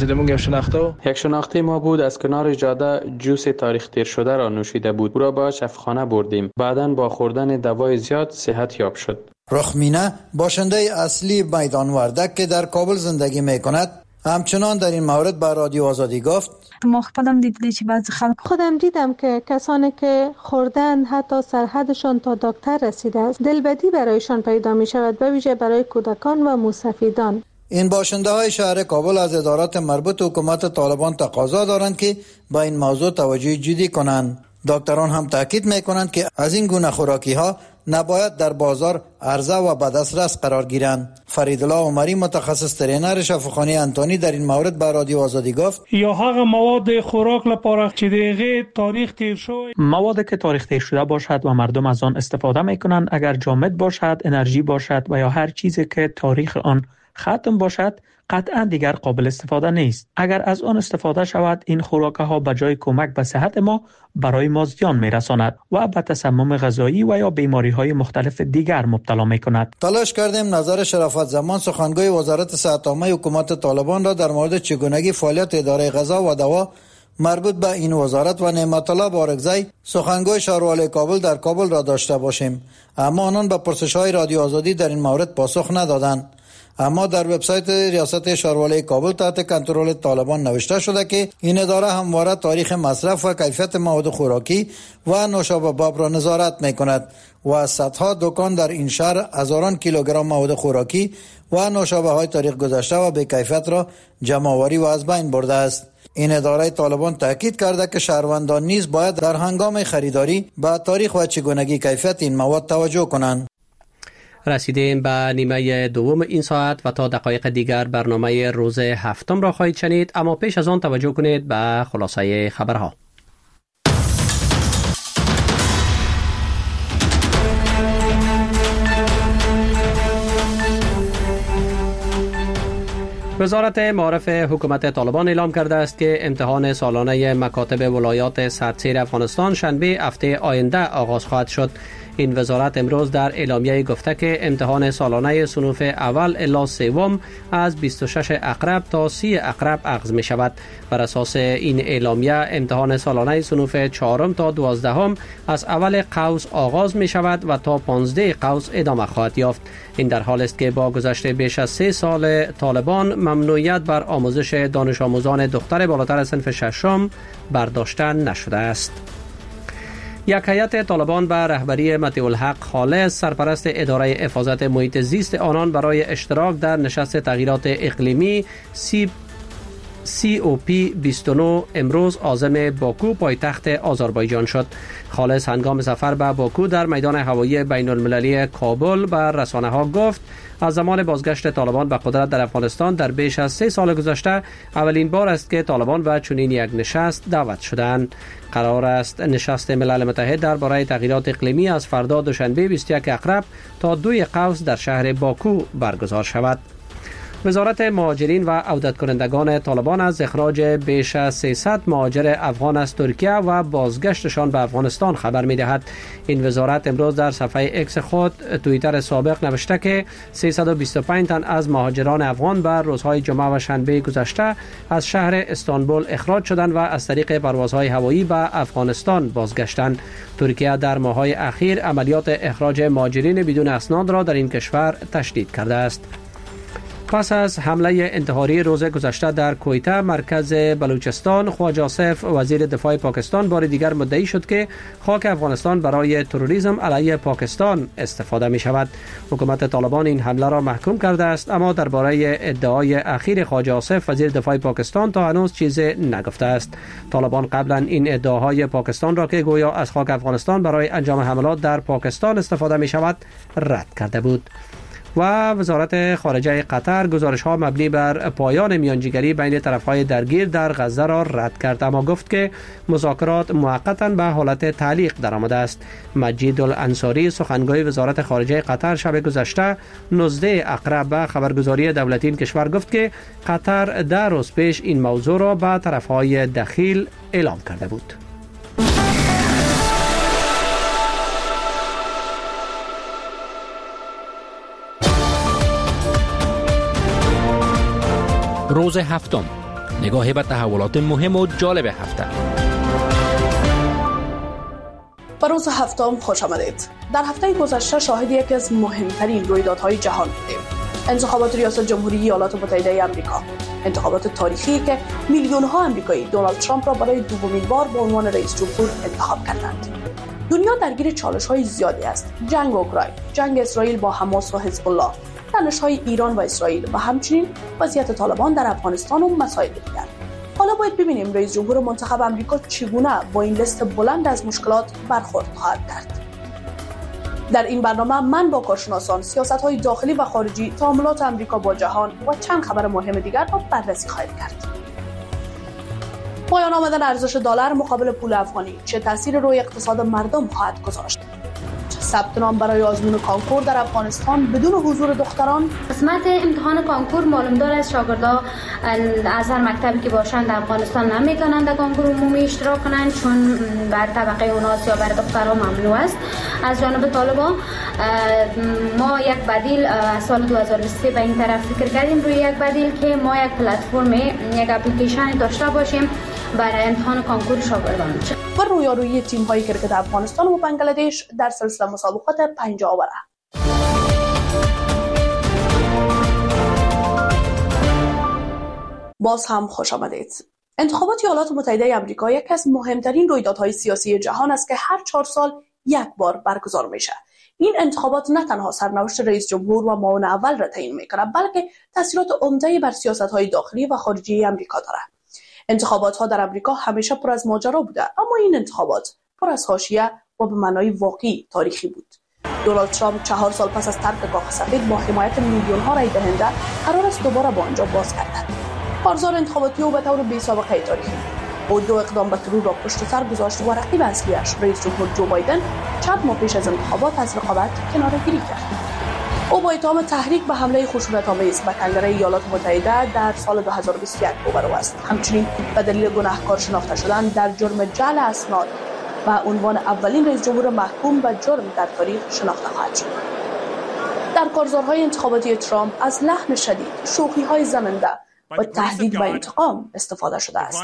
یک شناخته ما بود از کنار جاده جوس تاریخ دیر شده را نوشیده بود. او را به شفاخانه بردیم. بعداً با خوردن دوای زیاد صحت یاب شد. رخمینه باشنده اصلی میدان وردک که در کابل زندگی میکند همچنان در این مورد با رادیو آزادی گفت ما خودم دیدم که بعضی خلک خودم دیدم که کسانی که خوردن حتی سرحدشان تا دکتر رسیده است، دلبدی برایشان پیدا می شود، به ویژه برای کودکان و موسفیدان. این باشنده های شهر کابل از ادارات مربوط حکومت طالبان تقاضا دارند که با این موضوع توجه جدی کنند. دکتران هم تاکید میکنند که از این گونه خوراکی ها نباید در بازار عرضه و به دسترس قرار گیرند. فریدالله عمری متخصص ترینر شفاخانه انتونی در این مورد به رادیو آزادی گفت یا هغه مواد خوراک لپاره چې دیغه تاریخ تیر شوی، مواد که تاریخ تیر شده باشد و مردم از آن استفاده میکنند، اگر جامد باشد، انرژی باشد و یا هر چیزی که تاریخ آن ختم باشد، قطعا دیگر قابل استفاده نیست. اگر از آن استفاده شود، این خوراک ها به جای کمک به صحت ما برای ما زیان میرساند و به تسمم غذایی و یا بیماری های مختلف دیگر مبتلا میکند. تلاش کردیم نظر شرافت زمان سخنگوی وزارت صحت عامه حکومت طالبان را در مورد چگونگی فعالیت اداره غذا و دوا مربوط به این وزارت و نعمت الله بارکزی سخنگوی شاروالی کابل در کابل را داشته باشیم، اما آنان به پرسش‌های رادیو آزادی در این مورد پاسخ ندادند. اما در وبسایت ریاست شاروالی کابل تحت کنترل طالبان نوشته شده که این اداره همواره تاریخ مصرف و کیفیت مواد خوراکی و نوشابه باب را نظارت می‌کند و صدها دکان در این شهر هزاران کیلوگرم مواد خوراکی و نوشابه های تاریخ گذشته و بی‌کیفیت را جمع‌آوری و از بین برده است. این اداره طالبان تاکید کرده که شهروندان نیز باید در هنگام خریداری به تاریخ و چگونگی کیفیت این مواد توجه کنند. رسیدیم به نیمه دوم این ساعت و تا دقایق دیگر برنامه روز هفتم را خواهید شنید، اما پیش از آن توجه کنید به خلاصه خبرها. وزارت معارف حکومت طالبان اعلام کرده است که امتحان سالانه مکاتب ولایات سرتسیر افغانستان شنبه هفته آینده آغاز خواهد شد. این وزارت امروز در اعلامیه گفته که امتحان سالانه صنوف اول الی سوم از بیست و شش اقرب تا سی اقرب اخذ می شود. بر اساس این اعلامیه امتحان سالانه صنوف چهارم تا دوازدهم از اول قوس آغاز می شود و تا پانزده قوس ادامه خواهد یافت. این در حال است که با گذشت بیش از سه سال طالبان ممنوعیت بر آموزش دانش آموزان دختر بالاتر از صنف ششم برداشته نشده است. یک هیئت طالبان به رهبری مطیع الحق خالص سرپرست اداره حفاظت محیط زیست آنان برای اشتراک در نشست تغییرات اقلیمی سی سی او پی بیست و نه امروز عازم باکو پایتخت آذربایجان شد. خالص هنگام سفر به باکو در میدان هوایی بین المللی کابل به رسانه ها گفت از زمان بازگشت طالبان به قدرت در افغانستان در بیش از سه سال گذشته اولین بار است که طالبان به چنین یک نشست دعوت شدند. قرار است نشست ملل متحد درباره تغییرات اقلیمی از فردا دوشنبه بیست و یک اقرب تا دوی قوس در شهر باکو برگزار شود. وزارت مهاجرین و عودت کنندگان طالبان از اخراج بیش از سیصد مهاجر افغان از ترکیه و بازگشتشان به افغانستان خبر می‌دهد. این وزارت امروز در صفحه اکس خود توییتر سابق نوشته که سیصد و بیست و پنج تن از مهاجران افغان بر روزهای جمعه و شنبه گذشته از شهر استانبول اخراج شدند و از طریق پروازهای هوایی به افغانستان بازگشتند. ترکیه در ماه‌های اخیر عملیات اخراج مهاجرین بدون اسناد را در این کشور تشدید کرده است. پس از حمله انتحاری روز گذشته در کویته مرکز بلوچستان، خواجه آصف وزیر دفاع پاکستان بار دیگر مدعی شد که خاک افغانستان برای تروریسم علیه پاکستان استفاده می شود. حکومت طالبان این حمله را محکوم کرده است، اما درباره ادعای اخیر خواجه آصف وزیر دفاع پاکستان تا هنوز چیزی نگفته است. طالبان قبلا این ادعاهای پاکستان را که گویا از خاک افغانستان برای انجام حملات در پاکستان استفاده می شود رد کرده بود. و وزارت خارجه قطر گزارش‌ها مبنی بر پایان میانجیگری بین طرف‌های درگیر در غزه را رد کرد، اما گفت که مذاکرات موقتاً به حالت تعلیق درآمده است. مجید الانصاری سخنگوی وزارت خارجه قطر شب گذشته نوزده اقرب به خبرگزاری دولتی این کشور گفت که قطر ده روز پیش این موضوع را به طرف‌های دخیل اعلام کرده بود. روز هفتم، نگاهی به تحولات مهم و جالب هفته. به روز هفتم خوش آمدید. در هفته گذشته شاهد یکی از مهمترین رویدادهای جهان بودیم. انتخابات ریاست جمهوری ایالات متحده آمریکا. انتخابات تاریخی که میلیون‌ها آمریکایی دونالد ترامپ را برای دومین بار به عنوان رئیس جمهور انتخاب کردند. دنیا درگیر چالش‌های زیادی است. جنگ اوکراین، جنگ اسرائیل با حماس و حزب الله، تنش‌های ایران و اسرائیل و همچنین وضعیت طالبان در افغانستان و مسائل دیگر. حالا باید ببینیم رئیس جمهور منتخب آمریکا چگونه با این لیست بلند از مشکلات برخورد خواهد کرد. در این برنامه من با کارشناسان سیاست‌های داخلی و خارجی، تعاملات آمریکا با جهان و چند خبر مهم دیگر را بررسی خواهیم کرد. پایان آمدن ارزش دلار مقابل پول افغانی چه تأثیر روی اقتصاد مردم خواهد گذاشت؟ ثبت نام برای آزمون کانکور در افغانستان بدون حضور دختران. قسمت امتحان کانکور معلوم دار از شاگردان از هر مکتبی که باشند در افغانستان نمیتونن در کانکور عمومی اشتراک کنند، چون بر طبقه اوناس یا بر دختران ممنوع است. از جانب طالبان ما یک بدیل از سال دو هزار و بیست و سه به این طرف فکر کردیم روی یک بدیل که ما یک پلتفرم، یک اپلیکیشن داشته باشیم برای امتحان کانکور شاگردان. و رویارویی تیم‌های کرکت افغانستان و بنگلادش در سلسله مسابقات پنجاه اوره. باز هم خوش آمدید. انتخابات ایالات متحده آمریکا یکی از مهمترین رویدادهای سیاسی جهان است که هر چهار سال یک بار برگزار میشه. این انتخابات نه تنها سرنوشت رئیس جمهور و معاون اول را تعیین میکنه، بلکه تاثیرات عمده‌ای بر سیاست‌های داخلی و خارجی آمریکا داره. انتخابات‌ها در آمریکا همیشه پر از ماجرا بوده، اما این انتخابات پر از حاشیه و به معنای واقعی تاریخی بود. دونالد ترامپ چهار سال پس از ترک کاخ سفید با حمایت میلیون‌ها رای دهنده قرار است دوباره با آنجا باز گردد. کارزار انتخاباتی او به طور بی‌سابقه تاریخی او دو اقدام به ترور را پشت سر گذاشت و رقیب اصلیش رئیس جمهور جو بایدن چند ماه پیش از انتخابات از رقابت کناره‌گیری کرد. او با اتهام تحریک به حمله خشونت‌آمیز به کنگره ایالات متحده در سال دو هزار و بیست و یک روبرو است. همچنین به دلیل گناهکار شناخته شدن در جرم جعل اسناد و عنوان اولین رئیس جمهور محکوم به جرم در تاریخ شناخته خواهد شد. در کارزارهای انتخاباتی ترامپ از لحن شدید، شوخی‌های زننده و تهدید به انتقام استفاده شده است.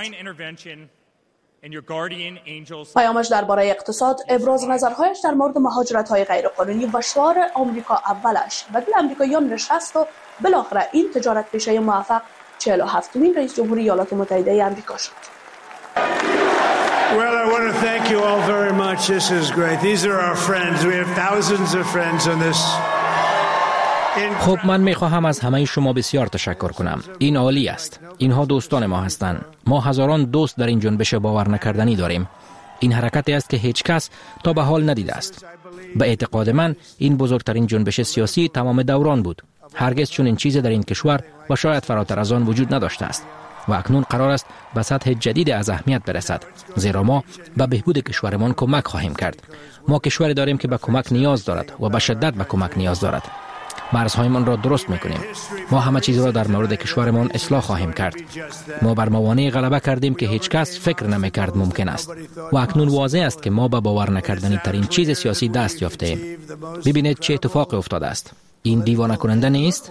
پیامش درباره اقتصاد، ابراز نظرهایش در مورد مهاجرت‌های غیرقانونی و شعار آمریکا اولش و دل آمریکاییان نشست و بالاخره این تجارت پیشه موفق چهل و هفتمین رئیس جمهور ایالات متحده آمریکا شد. Well, I want to thank you all very much. This is great. These are our friends. We have thousands of friends on this. خب من میخواهم از همه شما بسیار تشکر کنم. این عالی است. اینها دوستان ما هستند. ما هزاران دوست در این جنبش باور نکردنی داریم. این حرکتی است که هیچ کس تا به حال ندیده است. به اعتقاد من این بزرگترین جنبش سیاسی تمام دوران بود. هرگز چنین چیزی در این کشور و شاید فراتر از آن وجود نداشته است. و اکنون قرار است به سطح جدید از اهمیت برسد، زیرا ما به بهبود کشورمان کمک خواهیم کرد. ما کشوری داریم که به کمک نیاز دارد و به شدت به کمک نیاز دارد. مرزهایمان را درست میکنیم. ما همه چیز را در مورد کشورمان اصلاح خواهیم کرد. ما بر موانع غلبه کردیم که هیچ کس فکر نمیکرد ممکن است و اکنون واضح است که ما به باور نکردنی ترین چیز سیاسی دست یافته ایم. ببینید چه اتفاقی افتاده است. این دیوانه کننده نیست؟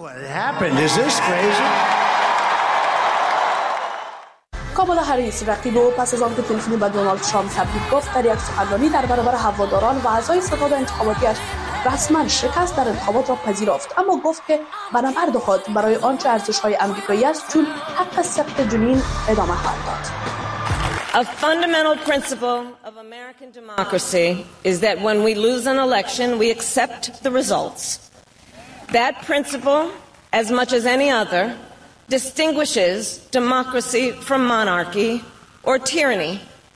کامالا هریس رقیب او پس از آنکه تلفنی به دونالد ترامپ تبریک گفت در یک سخنرانی در برابر هواداران و اعضای ستاد انتخاباتیش رسما شکست در انتخابات را پذیرفت، اما گفت که به نبرد خود برای آنچه ارزش‌های آمریکایی است چون حق سخت جنین ادامه خواهد داد. A fundamental principle of American democracy is that when we lose an election we accept the results. That principle, as much as any other, distinguishes democracy from monarchy or tyranny.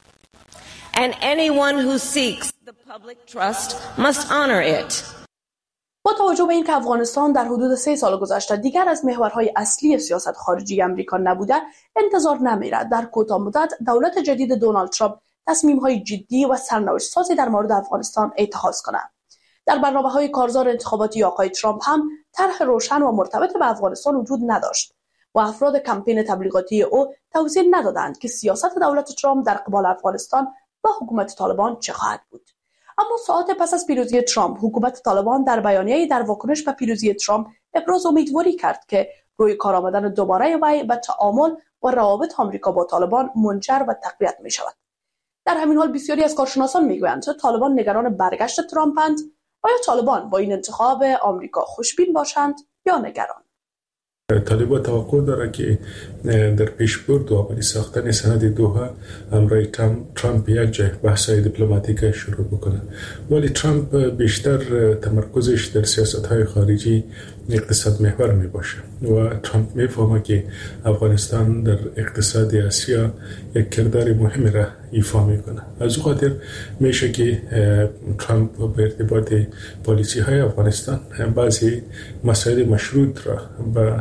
And anyone who seeks the public trust must honor it. با توجه به اینکه افغانستان در حدود سه سال گذشته دیگر از محورهای اصلی سیاست خارجی آمریکا نبوده، انتظار نمیرد در کوتاه مدت دولت جدید دونالد ترامپ تصمیم‌های جدی و سرنوشت سازی در مورد افغانستان اتخاذ کند. در برنامه‌های کارزار انتخاباتی آقای ترامپ هم طرح روشن و مرتبط به افغانستان وجود نداشت و افراد کمپین تبلیغاتی او توضیح ندادند که سیاست دولت ترامپ در قبال افغانستان و حکومت طالبان چه خواهد بود. اما ساعات پس از پیروزی ترامپ، حکومت طالبان در بیانیه‌ای در واکنش به پیروزی ترامپ ابراز امیدواری کرد که روی کار آمدن دوباره وی به تعامل و روابط آمریکا با طالبان منجر و تقویت می شود. در همین حال بسیاری از کارشناسان میگویند طالبان نگران برگشت ترامپند. آیا طالبان با این انتخاب آمریکا خوشبین باشند یا نگران؟ طالبان توقع داره که در پیشبرد و عملی ساختن سند دوحه همراه ترامپ یک جای بحث‌های دیپلماتیک شروع بکنه، ولی ترامپ بیشتر تمرکزش در سیاست‌های خارجی اقتصاد محور می باشه و ترامپ میفهمه که افغانستان در اقتصاد آسیا یک کردار مهمی را ایفا میکنه. از او خاطر میشه که ترامپ به ارتباط پالیسی های افغانستان بعضی مسائل مشروط را به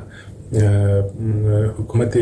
حکومت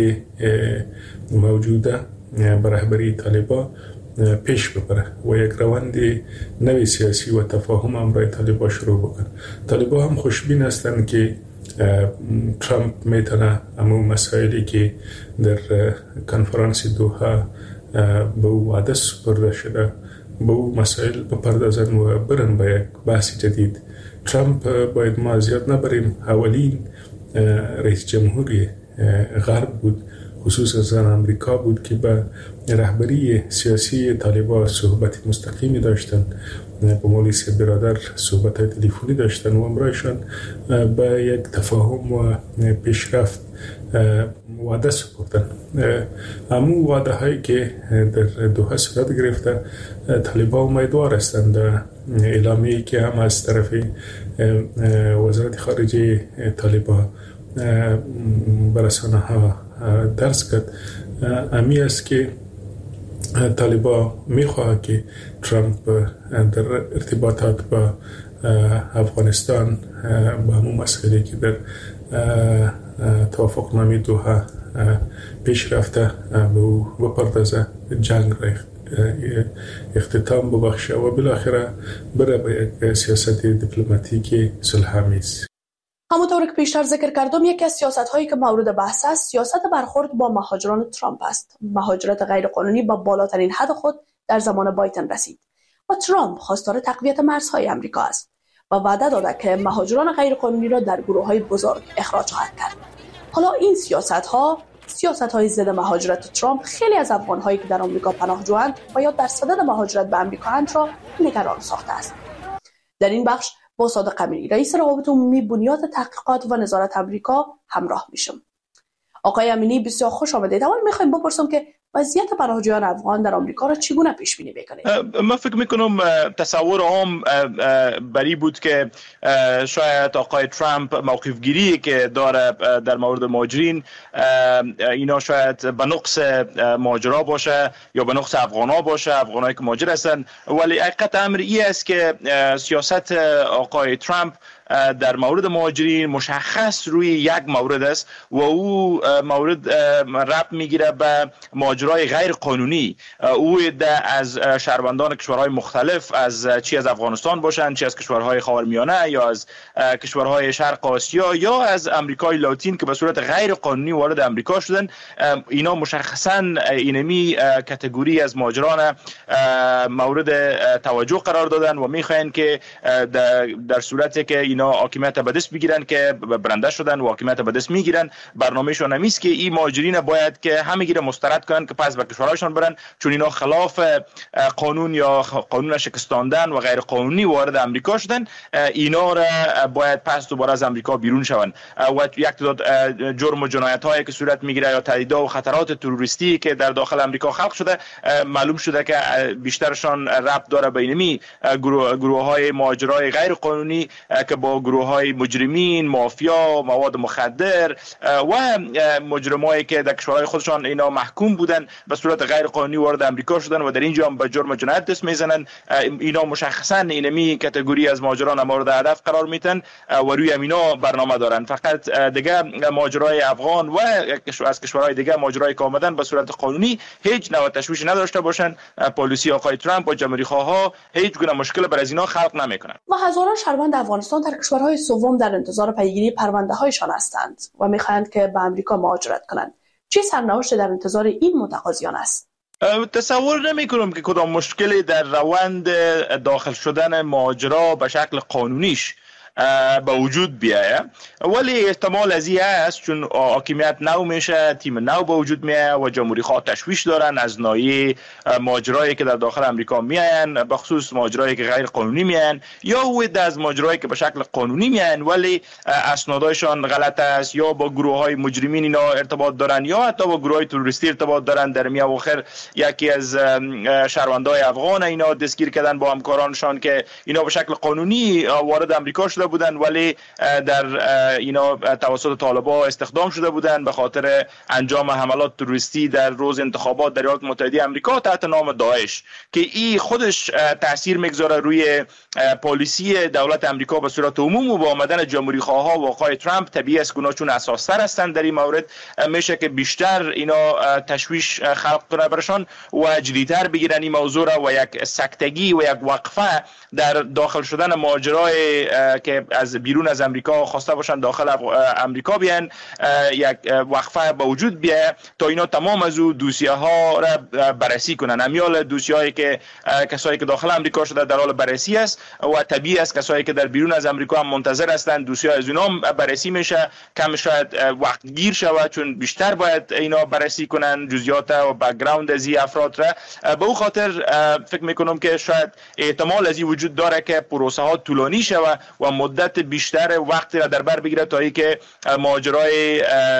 موجوده به رهبری طالبان پیش ببره و یک روند نوی سیاسی و تفاهم همراه طالبان شروع بکنه. طالبان هم خوشبین هستند که ترامپ میتونه همون مسائلی که در کنفرانس دوحه به او وعده سپرده شده به او مسائل بپردازن و برن به یک بحث جدید. ترامپ باید ما زیاد نبریم اولین رئیس جمهوری غرب بود، خصوصا زن امریکا بود که به رهبری سیاسی طالبان صحبت مستقیمی داشتن، با مولوی برادر صحبت تلفنی داشتن و همراهشان به یک تفاهم و پیشرفت وعده سپردن. همون وعده هایی که در دوحه صورت گرفته، طالبان امیدوار هستند اعلامیه‌ای که هم از طرف وزارت خارجه طالبان بر رسانه ها درس کرد، امی است که طالبان میخواه که ترامپ در ارتباطات با افغانستان با همون مسئله که در توافقنامه دوحه پیش رفته به او بپردازه، جنگ را اختتام ببخشه و بالاخره بره به یک سیاست دیپلماتیک صلح‌آمیز. همونطور که پیشتر ذکر کردم، یکی از سیاست هایی که مورد بحث است سیاست برخورد با مهاجران ترامپ است. مهاجرت غیرقانونی با بالاترین حد خود در زمان بایدن رسید و ترامپ خواستار تقویت مرزهای امریکا است و وعده داده که مهاجران غیرقانونی را در گروه‌های بزرگ اخراج خواهد کرد. حالا این سیاست‌ها سیاست‌های ضد مهاجرت ترامپ خیلی از افغان‌هایی که در آمریکا پناهجویند و یا در صدد مهاجرت به آمریکا اند را نگران ساخته است. در این بخش با صادق امیری، رئیس روابط عمومی بنیاد تحقیقات و نظارت آمریکا همراه میشم. آقای امینی، بسیار خوش آمدید. اول میخوایم بپرسم که وضعیت پناهجویان افغان در آمریکا را چگونه پیش بینی میکنید؟ من فکر میکنم تصور عام بری بود که شاید آقای ترامپ موقف گیری که داره در مورد مهاجرین اینا شاید به نقص مهاجرا باشه یا به نقص افغانا باشه، افغانایی که مهاجر هستن، ولی حقیقت امر این است که سیاست آقای ترامپ در مورد مهاجرین مشخص روی یک مورد است و او مورد ربط میگیره به مهاجرای غیر قانونی. او از شهروندان کشورهای مختلف، از چی از افغانستان باشند، چی از کشورهای خاورمیانه یا از کشورهای شرق آسیا یا از امریکای لاتین که به صورت غیر قانونی وارد امریکا شدن، اینا مشخصا اینمی کاتگوری از مهاجران مورد توجه قرار دادن و میخواین که در صورتی که اینا حاکمیت به دست بگیرن که برنده شدن و حاکمیت به دست میگیرن، برنامه‌شون همیست که این مهاجرین باید که همگی را مسترد کنن که پس به کشورهایشان برن، چون اینا خلاف قانون یا قانون شکستاندن و غیر قانونی وارد امریکا شدن، اینا را باید پس دوباره از امریکا بیرون شون و یک تعداد جرم و جنایت هایی که صورت میگیره یا تهدیدها و خطرات تروریستی که در داخل امریکا خلق شده، معلوم شده که بیشترشان ربط داره به اینمی گروه گروه های مهاجرای غیر قانونی که با گروه های مجرمین، مافیا، مواد مخدر و مجرمایی که در کشورهای خودشان اینا محکوم بودن به صورت غیر قانونی وارد امریکا شدن و در اینجا به جرم جنایت دست میزنن. اینا مشخصا اینمی کاتگوری از مهاجران مورد هدف قرار میتن و روی اینا برنامه دارن. فقط دیگه مهاجرای افغان و از کشورهای دیگه مهاجرایی که آمدن به صورت قانونی هیچ نوع تشویشی نداشته باشن. پالیسی آقای ترامپ و جمهوری خواها هیچ گونه مشکل بر از اینا خلق نمیکنن. و هزاران شهروند افغانستان در کشورهای سوم در انتظار پیگیری پرونده هایشان هستند و میخواهند که به آمریکا مهاجرت کنند. چه سرنوشتی در انتظار این متقاضیان است؟ تصور نمی کنم که کدام مشکلی در روند داخل شدن مهاجرا به شکل قانونیش به وجود بیایه، ولی احتمال از این است چون حاکمیت نو میشه، تیم نو به وجود میایه و جمهوری خواه تشویش دارن از ناحیه ماجرایی که در داخل امریکا میاین، به خصوص ماجرایی که غیر قانونی میاین یا هویت از ماجرایی که به شکل قانونی میاین ولی اسنادایشان غلط است یا با گروه های مجرمین اینا ارتباط دارن یا حتی با گروه های تروریستی ارتباط دارن. در میان آخر یکی از شهروندای افغان اینا دستگیر کردن با همکارانشان که اینا به شکل قانونی وارد امریکا شده بودن ولی در اینا توسط طالبان استخدام شده بودن به خاطر انجام حملات تروریستی در روز انتخابات در ایالات متحده آمریکا تحت نام داعش، که این خودش تاثیر میگذاره روی پالیسی دولت آمریکا به صورت عموم و با آمدن جمهوری خواها و آقای ترامپ طبیعی است که چون اساس‌تر هستند در این مورد میشه که بیشتر اینا تشویش خلق کنه برشان و جدی‌تر بگیرن این موضوع را و یک سکتگی و یک وقفه در داخل شدن ماجرای که از بیرون از امریکا خواسته باشن داخل امریکا بیان یک وقفه به وجود بیاد تا اینا تمام از او دوسیه ها را بررسی کنن. امیال دوسیه هایی که کسایی که داخل امریکا شده در حال بررسی است و طبیعی است کسایی که در بیرون از امریکا هم منتظر هستند دوسیه از اونا بررسی میشه. کم شاید وقت گیر شود چون بیشتر باید اینا بررسی کنن جزئیات و بک‌گراند از این افراد را. به او خاطر فکر میکنم که شاید احتمال از این وجود داره که پروسه ها طولانی شود و مدت بیشتر وقتی را در بر بگیره تا اینکه مهاجرای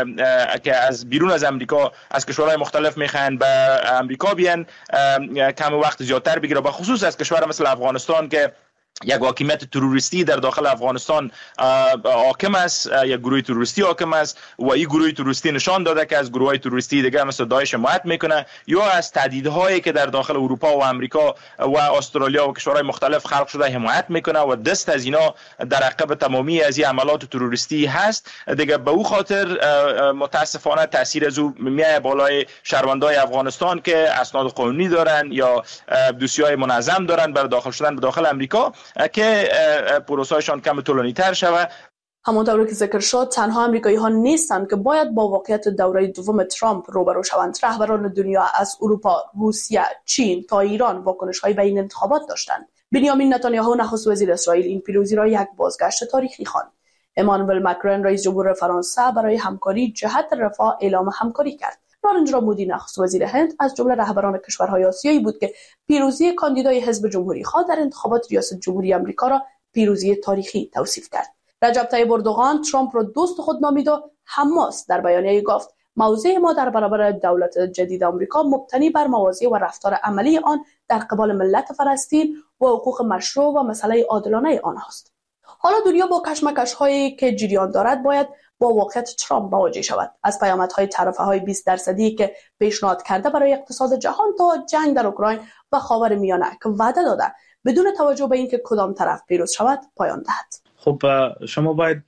که از بیرون از امریکا از کشورهای مختلف میخوان به امریکا بیان کم وقت زیادتر بگیره، به خصوص از کشور مثل افغانستان که یک حاکمیت تروریستی در داخل افغانستان حاکم است، یک گروه تروریستی حاکم است و این گروه تروریستی نشان داده که از گروه‌های تروریستی دیگه مثل داعش حمایت میکنه یا از تهدیدهایی که در داخل اروپا و امریکا و استرالیا و کشورهای مختلف خلق شده حمایت میکنه و دست از اینا در عقب تمامی از این عملات تروریستی هست. دیگه به او خاطر متاسفانه تاثیر از او میای بالای شهروندای افغانستان که اسناد قانونی دارن یا دوسیه‌های منظم دارن برای داخل شدن به داخل امریکا که پروسه‌شان کم طولانی‌تر شود. همانطور که ذکر شد تنها امریکایی‌ها نیستند که باید با واقعیت دوره دوم ترامپ روبرو شوند. رهبران دنیا از اروپا، روسیه، چین تا ایران واکنش‌های به این انتخابات داشتند. بنیامین نتانیاهو نخست وزیر اسرائیل این پیروزی را یک بازگشت تاریخی خواند. امانوئل مکرون رئیس جمهور فرانسه برای همکاری جهت رفاه اعلام همکاری کرد. نارنجرا مودی نخست وزیر هند از جمله رهبران کشورهای آسیایی بود که پیروزی کاندیدای حزب جمهوری خواه در انتخابات ریاست جمهوری آمریکا را پیروزی تاریخی توصیف کرد. رجب طیب اردوغان ترامپ را دوست خود نامید و حماس در بیانیه گفت موضع ما در برابر دولت جدید آمریکا مبتنی بر مواضع و رفتار عملی آن در قبال ملت فلسطین و حقوق مشروع و مسئله عادلانه آنهاست. حالا دنیا با کشمکش‌هایی که جریان دارد باید با واقعیت ترامپ مواجه شود. از پیامدهای طرفه‌های بیست درصدی که پیشنهاد کرده برای اقتصاد جهان تا جنگ در اوکراین و خاورمیانه که وعده داده بدون توجه به اینکه کدام طرف پیروز شود پایان دهد. خب شما باید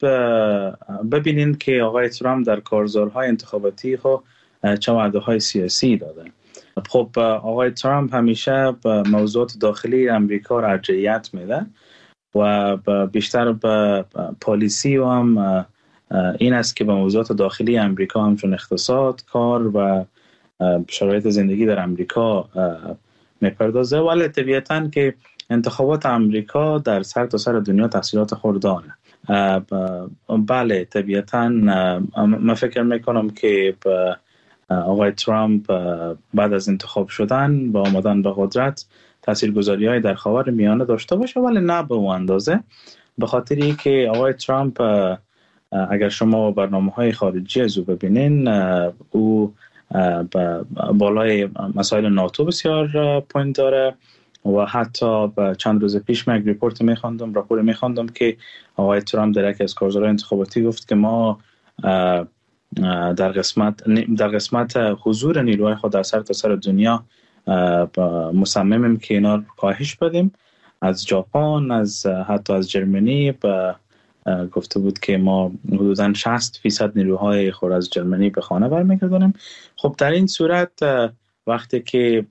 ببینید که آقای ترامپ در کارزارهای انتخاباتی خود چه وعده‌های سیاسی داده. خب آقای ترامپ همیشه به موضوعات داخلی امریکا را ارجحیت میده و بیشتر به پالیسی و هم این است که به موضوعات داخلی امریکا همچون اقتصاد، کار و شرایط زندگی در امریکا میپردازه. ولی طبیعتاً که انتخابات امریکا در سر تا سر دنیا تاثیرات خود داره. بله طبیعتاً من فکر میکنم که آقای ترامپ بعد از انتخاب شدن با آمدن به قدرت تاثیرگذاری‌های در خاورمیانه داشته باشه، ولی نه به اون اندازه، به خاطری که آقای ترامپ اگر شما برنامه‌های خارجی از او ببینین او بالای مسائل ناتو بسیار پوینت داره و حتی چند روز پیش من یک ریپورت می‌خواندم راپور می‌خواندم که آقای ترامپ در یکی از کارزارهای انتخاباتی گفت که ما در قسمت در قسمت حضور نیروهای خود در سر تا سر دنیا مصممیم که اینا کاهش بدیم، از ژاپن، از حتی از جرمنی به گفته بود که ما حدوداً شصت درصد نیروهای خود از جرمنی به خانه برمیگردونیم. خب در این صورت وقتی که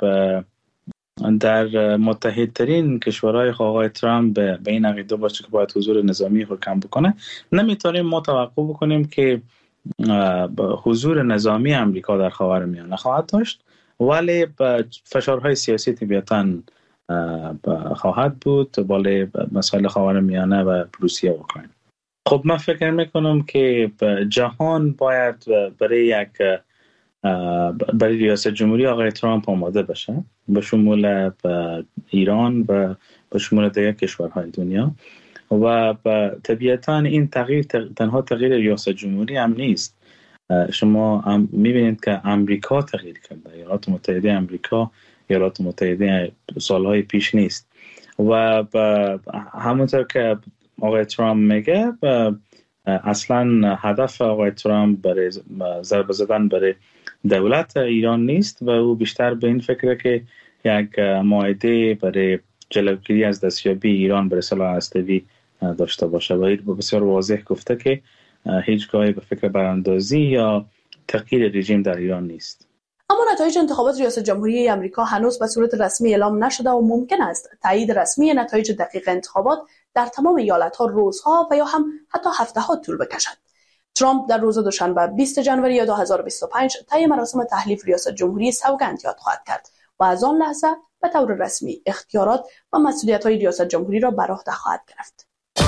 در متحدترین کشورهای آقای ترامپ به این عقیده باشه که باید حضور نظامی خود کم بکنه، نمیتونیم ما توقع بکنیم که حضور نظامی امریکا در خاورمیانه خواهد داشت، ولی فشارهای سیاسی طبیعتاً خواهد بود بالای مسائل خاورمیانه و روسیه و اوکراین. خب من فکر میکنم که جهان باید برای یک برای ریاست جمهوری آقای ترامپ آماده بشه، به شمول ایران و به شمول دیگر کشورهای دنیا. و طبیعتاً این تغییر تنها تغییر ریاست جمهوری هم نیست. شما میبینید که امریکا تغییر کرده، ایالات متحده امریکا ایالات متحده سالهای پیش نیست و همونطور که آقای ترامپ میگه اصلا هدف آقای ترامپ برای ضربه زدن برای دولت ایران نیست و او بیشتر به این فکره که یک معاهده برای جلوگیری از دستیابی ایران به سلاح هسته‌ای داشته باشه و این بسیار واضح گفته که هیچگاهی به فکر براندازی یا تغییر رژیم در ایران نیست. اما نتایج انتخابات ریاست جمهوری آمریکا هنوز به صورت رسمی اعلام نشده و ممکن است تایید رسمی نتایج دقیق انتخابات در تمام ایالت‌ها روزها و یا هم حتی هفته‌ها طول بکشد. ترامپ در روز دوشنبه بیست ژانویه دو هزار و بیست و پنج طی مراسم تحلیف ریاست جمهوری سوگند یاد خواهد کرد و از آن لحظه به طور رسمی اختیارات و مسئولیت‌های ریاست جمهوری را بر عهده خواهد گرفت.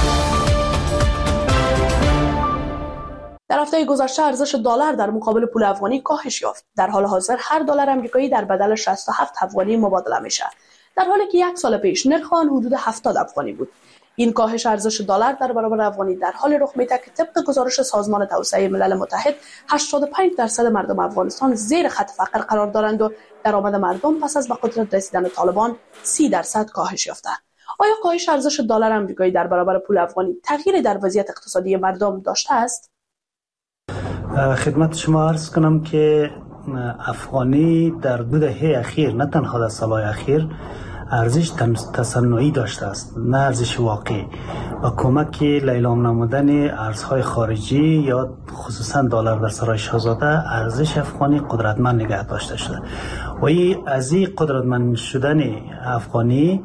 در هفته گذشته ارزش دلار در مقابل پول افغانی کاهش یافت. در حال حاضر هر دلار آمریکایی در بدل شصت و هفت افغانی مبادله میشه، در حالی که یک سال پیش نرخ آن حدود هفتاد افغانی بود. این کاهش ارزش دلار در برابر افغانی در حال رخ میده که طبق گزارش سازمان توسعه ملل متحد هشتاد و پنج درصد مردم افغانستان زیر خط فقر قرار دارند و درآمد مردم پس از به قدرت رسیدن طالبان سی درصد کاهش یافته. آیا کاهش ارزش دلار آمریکایی در برابر پول افغانی تغییری در وضعیت اقتصادی مردم داشته است؟ خدمت شما عرض کنم که افغانی در دو دهه اخیر، نه تنها در سالهای اخیر، ارزش تصنعی داشته است، نه ارزش واقعی. و کمک لیلام نمودن ارزهای خارجی یا خصوصا دلار در سرای شاهزاده ارزش افغانی قدرتمند نگه داشته شده. و این از این قدرتمند شدن افغانی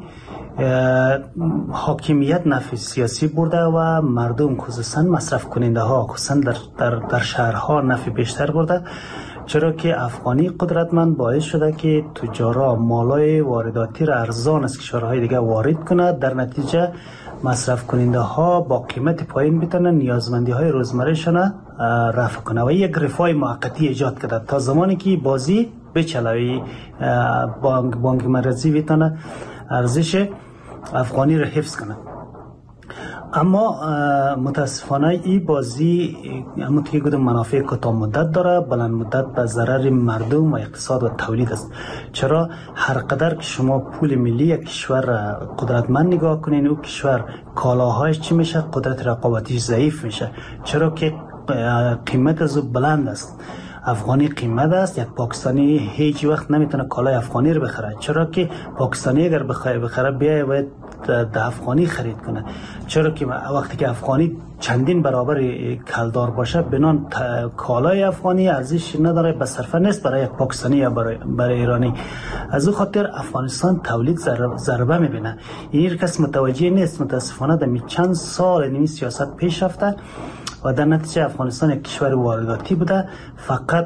حاکمیت نفع سیاسی برده و مردم خصوصا مصرف کننده ها خصوصا در, در, در شهرها نفع بیشتر برده، چرا که افغانی قدرتمند باعث شده که تجارا مالای وارداتی را ارزان از کشورهای دیگه وارد کنند، در نتیجه مصرف کننده ها با قیمت پایین بتونن نیازمندی های روزمرهشان رفع کنند و یک رفاه موقتی ایجاد کرده تا زمانی که بازی بچلوی بانک بانک مرکزی بتونه ارزش افغانی را حفظ کنه. اما متاسفانه این بازی همون که گفتم منافع کوتاه مدت داره، بلند مدت به ضرر مردم و اقتصاد و تولید است. چرا هر قدر که شما پول ملی یک کشور قدرتمند نگاه کنین، او کشور کالاهایش چی میشه؟ قدرت رقابتیش ضعیف میشه، چرا که قیمت از بلند است. افغانی قیمت است، یک پاکستانی هیچ وقت نمیتونه کالای افغانی رو بخره، چرا که پاکستانی اگر بخره بخره بیای باید د افغانی خرید کنه، چرا که وقتی که افغانی چندین برابر کلدار باشه بنان کالای افغانی ارزش نداره، به صرفه نیست برای یک پاکستانی یا برای, برای ایرانی. از او خاطر افغانستان تولید ضربه میبینه. این کس متوجه نیست. متاسفانه در چند سال این سیاست پیش رفته و در نتیجه افغانستان یک کشور وارداتی بوده. فقط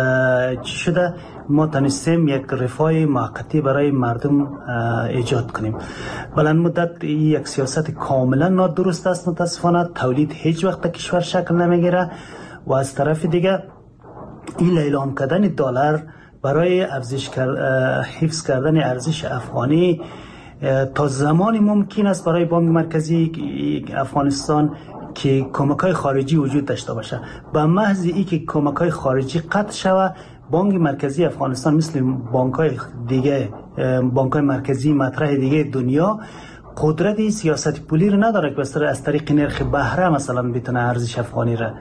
چی شده؟ ما تونستیم یک رفاه موقتی برای مردم ایجاد کنیم. بلند مدت یک سیاست کاملا نادرست است. متاسفانه تولید هیچ وقت کشور شکل نمیگیره و از طرف دیگه این اعلام کردن دلار برای افزایش حفظ کردن ارزش افغانی تا زمانی ممکن است برای بانک مرکزی افغانستان که کمک‌های خارجی وجود داشته باشه. به محض اینکه کمک‌های خارجی قطع شود، بانک مرکزی افغانستان مثل بانک‌های دیگه، بانک‌های مرکزی مطرح دیگه دنیا قدرت سیاست پولی رو نداره که بسیار از طریق نرخ بهره مثلا بتونه ارزش افغانی را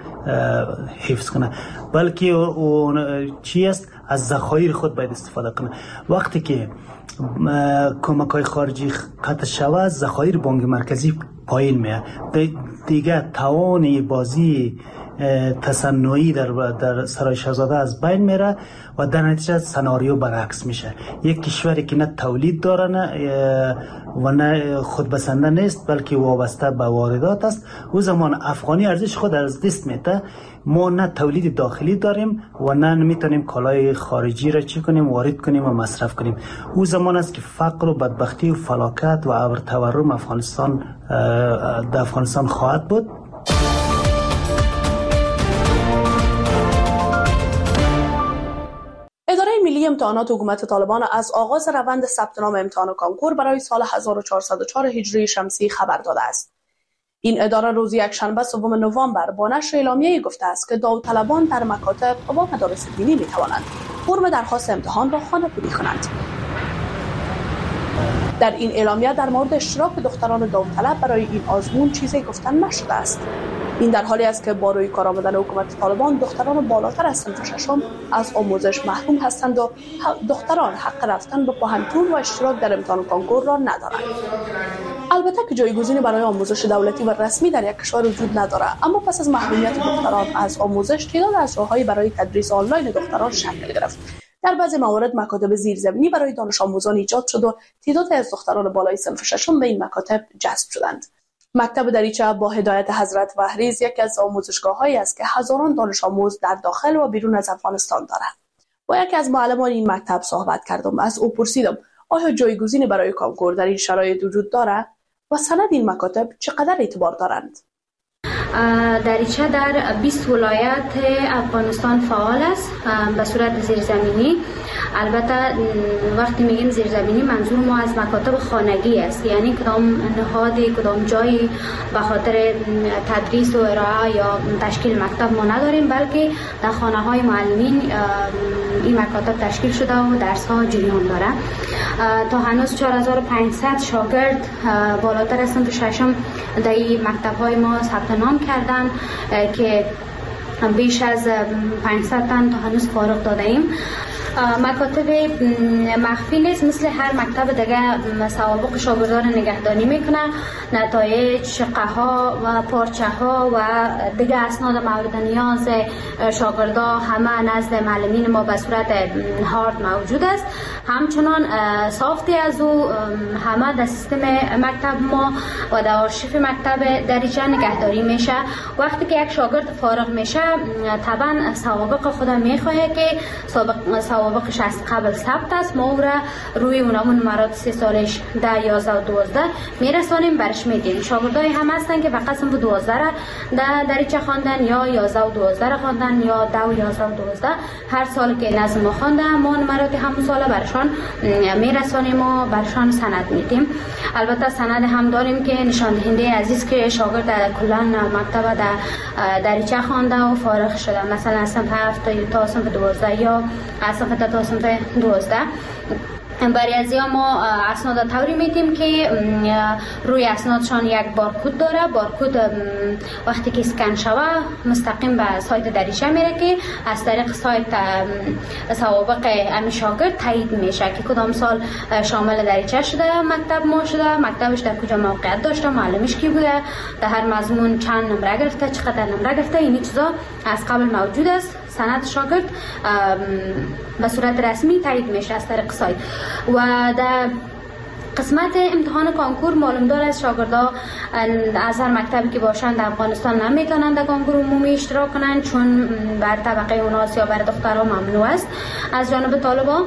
حفظ کنه، بلکه اون چی است؟ از ذخایر خود باید استفاده کنه. وقتی که کمک‌های خارجی قطع شود، ذخایر بانک مرکزی پایین میاد، دیگه توان بازی تصنعی در در سرای شاهزاده از بین میره و در نتیجه سناریو برعکس میشه. یک کشوری که نه تولید داره نه و نه خودبسنده نیست بلکه وابسته به واردات است، او زمان افغانی ارزش خود از دست میده. ما نه تولید داخلی داریم و نه میتونیم کالای خارجی را چی کنیم، وارد کنیم و مصرف کنیم. او زمان است که فقر و بدبختی و فلاکت و ابر تورم افغانستان در افغانستان خواهد بود. اداره ملی امتحانات حکومت طالبان از آغاز روند ثبت نام امتحان کانکور برای سال هزار و چهارصد و چهار هجری شمسی خبر داده است. این اداره روز یکشنبه سوم نوامبر با نشر اعلامیه‌ای گفته است که داوطلبان در مکاتب و مدارس دینی می‌توانند فرم درخواست امتحان را خانه‌پولی کنند. در این اعلامیه در مورد اشتراک دختران داوطلب برای این آزمون چیزی گفتن نشده است. این در حالی است که با روی کار آمدن حکومت طالبان دختران بالاتر از صنف ششم از آموزش محروم هستند و دختران حق رفتن به پوهنتون و اشتراک در امتحان کانکور را ندارند. البته که جایگزینی برای آموزش دولتی و رسمی در یک کشور وجود نداره، اما پس از محرومیت دختران از آموزش تعداد از راه‌های برای تدریس آنلاین دختران شکل گرفت. در بعضی موارد مکاتب زیرزمینی برای دانش آموزان ایجاد شد و تعداد از دختران بالای صنف ششم به این مکاتب جذب شدند. مکتب دریچه با هدایت حضرت وحریز یکی از آموزشگاه‌هایی است که هزاران دانش آموز در داخل و بیرون از افغانستان دارد. با یکی از معلمان این مکتب صحبت کردم. از او پرسیدم آیا جایگزینی برای کانکور در این شرایط وجود دارد و سند این مکاتب چقدر اعتبار دارند؟ دریچه در بیست ولایت افغانستان فعال است به صورت زیرزمینی. البته وقتی میگیم زیرزمینی منظور ما از مکاتب خانگی است، یعنی کدام نهادی کدام جایی به خاطر تدریس و ارائه یا تشکیل مکتب ما نداریم، بلکه در خانه های معلمین این مکاتب تشکیل شده و درس ها جریان داره. تا هنوز چهار هزار و پانصد شاگرد بالاتر از صنف ششم در این مکتب های ما ثبت نام کردن که بیش از پانصد تن تا هنوز فارغ داده ایم. مکاتب مخفی نیست، مثل هر مکتب دیگه سوابق شاگردان نگهداری میکنه، نتایج، شقه ها و پارچه ها و دیگه اسناد مورد نیاز شاگردان همه نزد معلمین ما به صورت هارد موجود است. همچنان سافتی از او همه در سیستم مکتب ما و در آرشیف مکتب دریچه نگهداری میشه. وقتی که یک شاگرد فارغ میشه طبعا سوابق خودم میخواه که سابق سوابقش از قبل ثبت است، ما او را روی اونمون مراد سه سالش ده یازده و دوازده میرسانیم برش میدیم. شاگردای هم هستن که فقط صنف دوازده را در دریچه خواندن یا یازده و دوازده را خواندن یا ده و یازده و دوازده، هر سال که نظم ما خوانده ما نمرات همون سال برشان میرسانیم و برشان سند میدیم. البته سند هم داریم که نشان دهنده عزیز که شاگرد کلا مکتب در دریچه خوانده و فارغ شده، مثلا صنف هفت تا صنف دوازده یا از صنف تا صنف دوازده. برای از ما اسناد طوری میدیم که روی اسنادشان یک بارکد داره. بارکد وقتی که اسکن شوه مستقیم به سایت دریچه میره که از طریق سایت سوابق امی شاگرد تایید میشه که کدام سال شامل دریچه شده، مکتب ما شده، مکتبش در کجا موقعیت داشته، معلمش کی بوده، در هر مضمون چند نمره گرفته، چقدر نمره گرفته، این چیزا از قبل موجود است. سند شاگرد به صورت رسمی تایید میشه از طریق سایت. و در قسمت امتحان کانکور معلوم داره از شاگردها از هر مکتبی که باشن در افغانستان نمیتونن در کانکور عمومی اشتراک کنن، چون بر طبقه اوناس یا بر دخترها ممنوع است از جانب طالبان.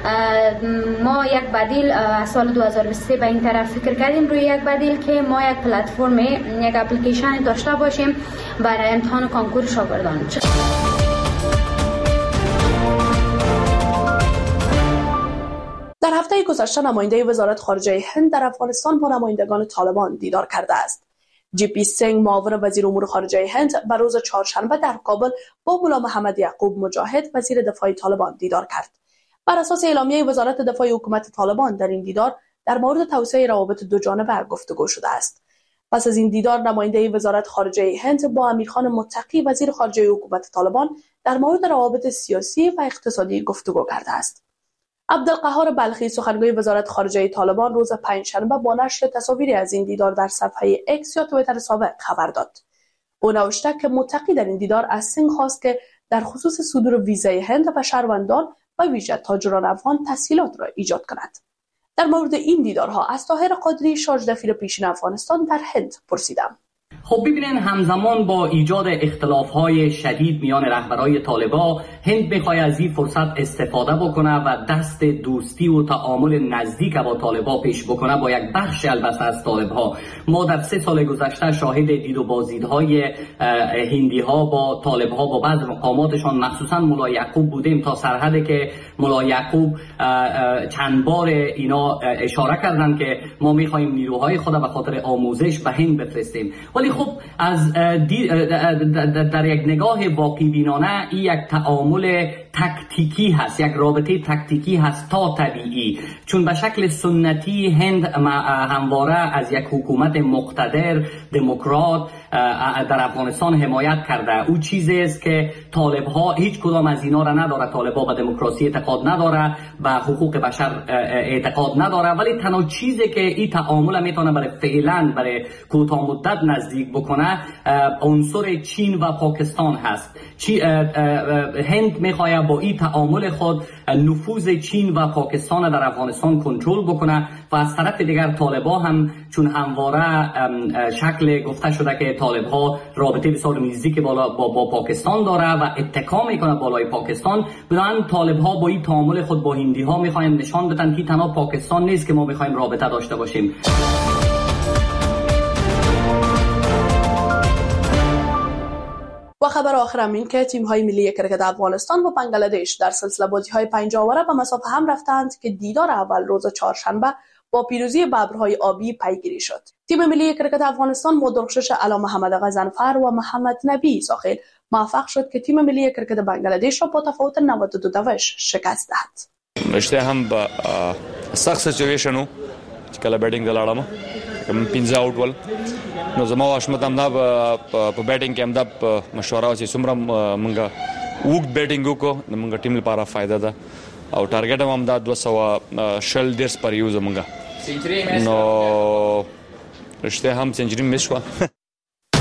ما یک بدیل از سال دو هزار و بیست و سه به این طرف فکر کردیم روی یک بدیل که ما یک پلتفرم، یک اپلیکیشن داشته باشیم برای امتحان کانکور شاگردان. در هفته گذشته نماینده وزارت خارجه هند در افغانستان با نمایندگان طالبان دیدار کرده است. جی پی سینگ معاون وزیر امور خارجه هند به روز چهارشنبه در کابل با ملا محمد یعقوب مجاهد وزیر دفاع طالبان دیدار کرد. بر اساس اعلامیه وزارت دفاع حکومت طالبان در این دیدار در مورد توسعه روابط دو جانبه گفتگو شده است. پس از این دیدار نماینده وزارت خارجه هند با امیرخان متقی وزیر خارجه حکومت طالبان در مورد روابط سیاسی و اقتصادی گفتگو کرده است. عبدالقهار بلخی سخنگوی وزارت خارجه طالبان روز پنجشنبه با نشر تصاویری از این دیدار در صفحه اکس یا توییتر سابق خبر داد. او نوشته که متقی در این دیدار از سینگ خواست که در خصوص صدور ویزای هند و شهروندان و ویژه تاجران افغان تسهیلات را ایجاد کند. در مورد این دیدارها از طاهر قادری شارژ دفیر پیشین افغانستان در هند پرسیدم. خب ببینین، همزمان با ایجاد اختلاف‌های شدید میان رهبرای طالبان، هند می‌خواد از این فرصت استفاده بکنه و دست دوستی و تعامل نزدیک با طالبان پیش بکنه با یک بخش البته از طالب‌ها. ما در سه سال گذشته شاهد دید و بازدیدهای هندی‌ها با طالب‌ها با بعض مقاماتشان مخصوصا ملا یعقوب بودیم، تا سرحدی که ملا یعقوب چند بار اینا اشاره کردن که ما می‌خوایم نیروهای خود به خاطر آموزش به هند بفرستیم. ولی خب از در یک نگاه واقعی بینانه این یک تعامل تکتیکی هست، یک رابطه تکتیکی هست تا طبیعی، چون به شکل سنتی هند همواره از یک حکومت مقتدر دموکرات در افغانستان حمایت کرده. او چیزی است که طالب ها هیچ کدام از اینا را نداره. طالب ها به دموکراسی اعتقاد نداره، به حقوق بشر اعتقاد نداره، ولی تنها چیزی که این تعامل میتونه برای فعلا برای کوتاه مدت نزدیک بکنه عنصر چین و پاکستان هست. هند میخواد با این تعامل خود نفوذ چین و پاکستان در افغانستان کنترل بکنه و از طرف دیگر طالبا هم چون همواره شکل گفته شده که طالبها رابطه بسیار نزدیک با, با پاکستان داره و اتکا میکنه بالای پاکستان، بنابراین طالبها با این تعامل خود با هندی ها میخواین نشان بدن که تنها پاکستان نیست که ما میخوایم رابطه داشته باشیم. و خبر آخر هم این که تیم های ملی کرکت افغانستان و بنگلادش در سلسله بازی های پنج آوره به مسافه هم رفتند که دیدار اول روز چهارشنبه با پیروزی ببرهای آبی پیگیری شد. تیم ملی کرکت افغانستان با درخشش علا محمد غضنفر و محمد نبی ساخل موفق شد که تیم ملی کرکت بنگلادش را با تفاوت نود و دو دوش شکست دهد. رشته هم با سخت سچویشنو چې کله بیټینګ دلاړم کوم پنځه آوټ ول نو زما واشمت هم دا په بیټینګ کې هم دا مشوره چې څومره مونږه وګ بیټینګ وکړو مونږ ټیم لپاره فائدہ ده او ټارګټ هم دا دوه سوه شل ډیرس پر یوز مونږه نو رشته هم سنچری مس شو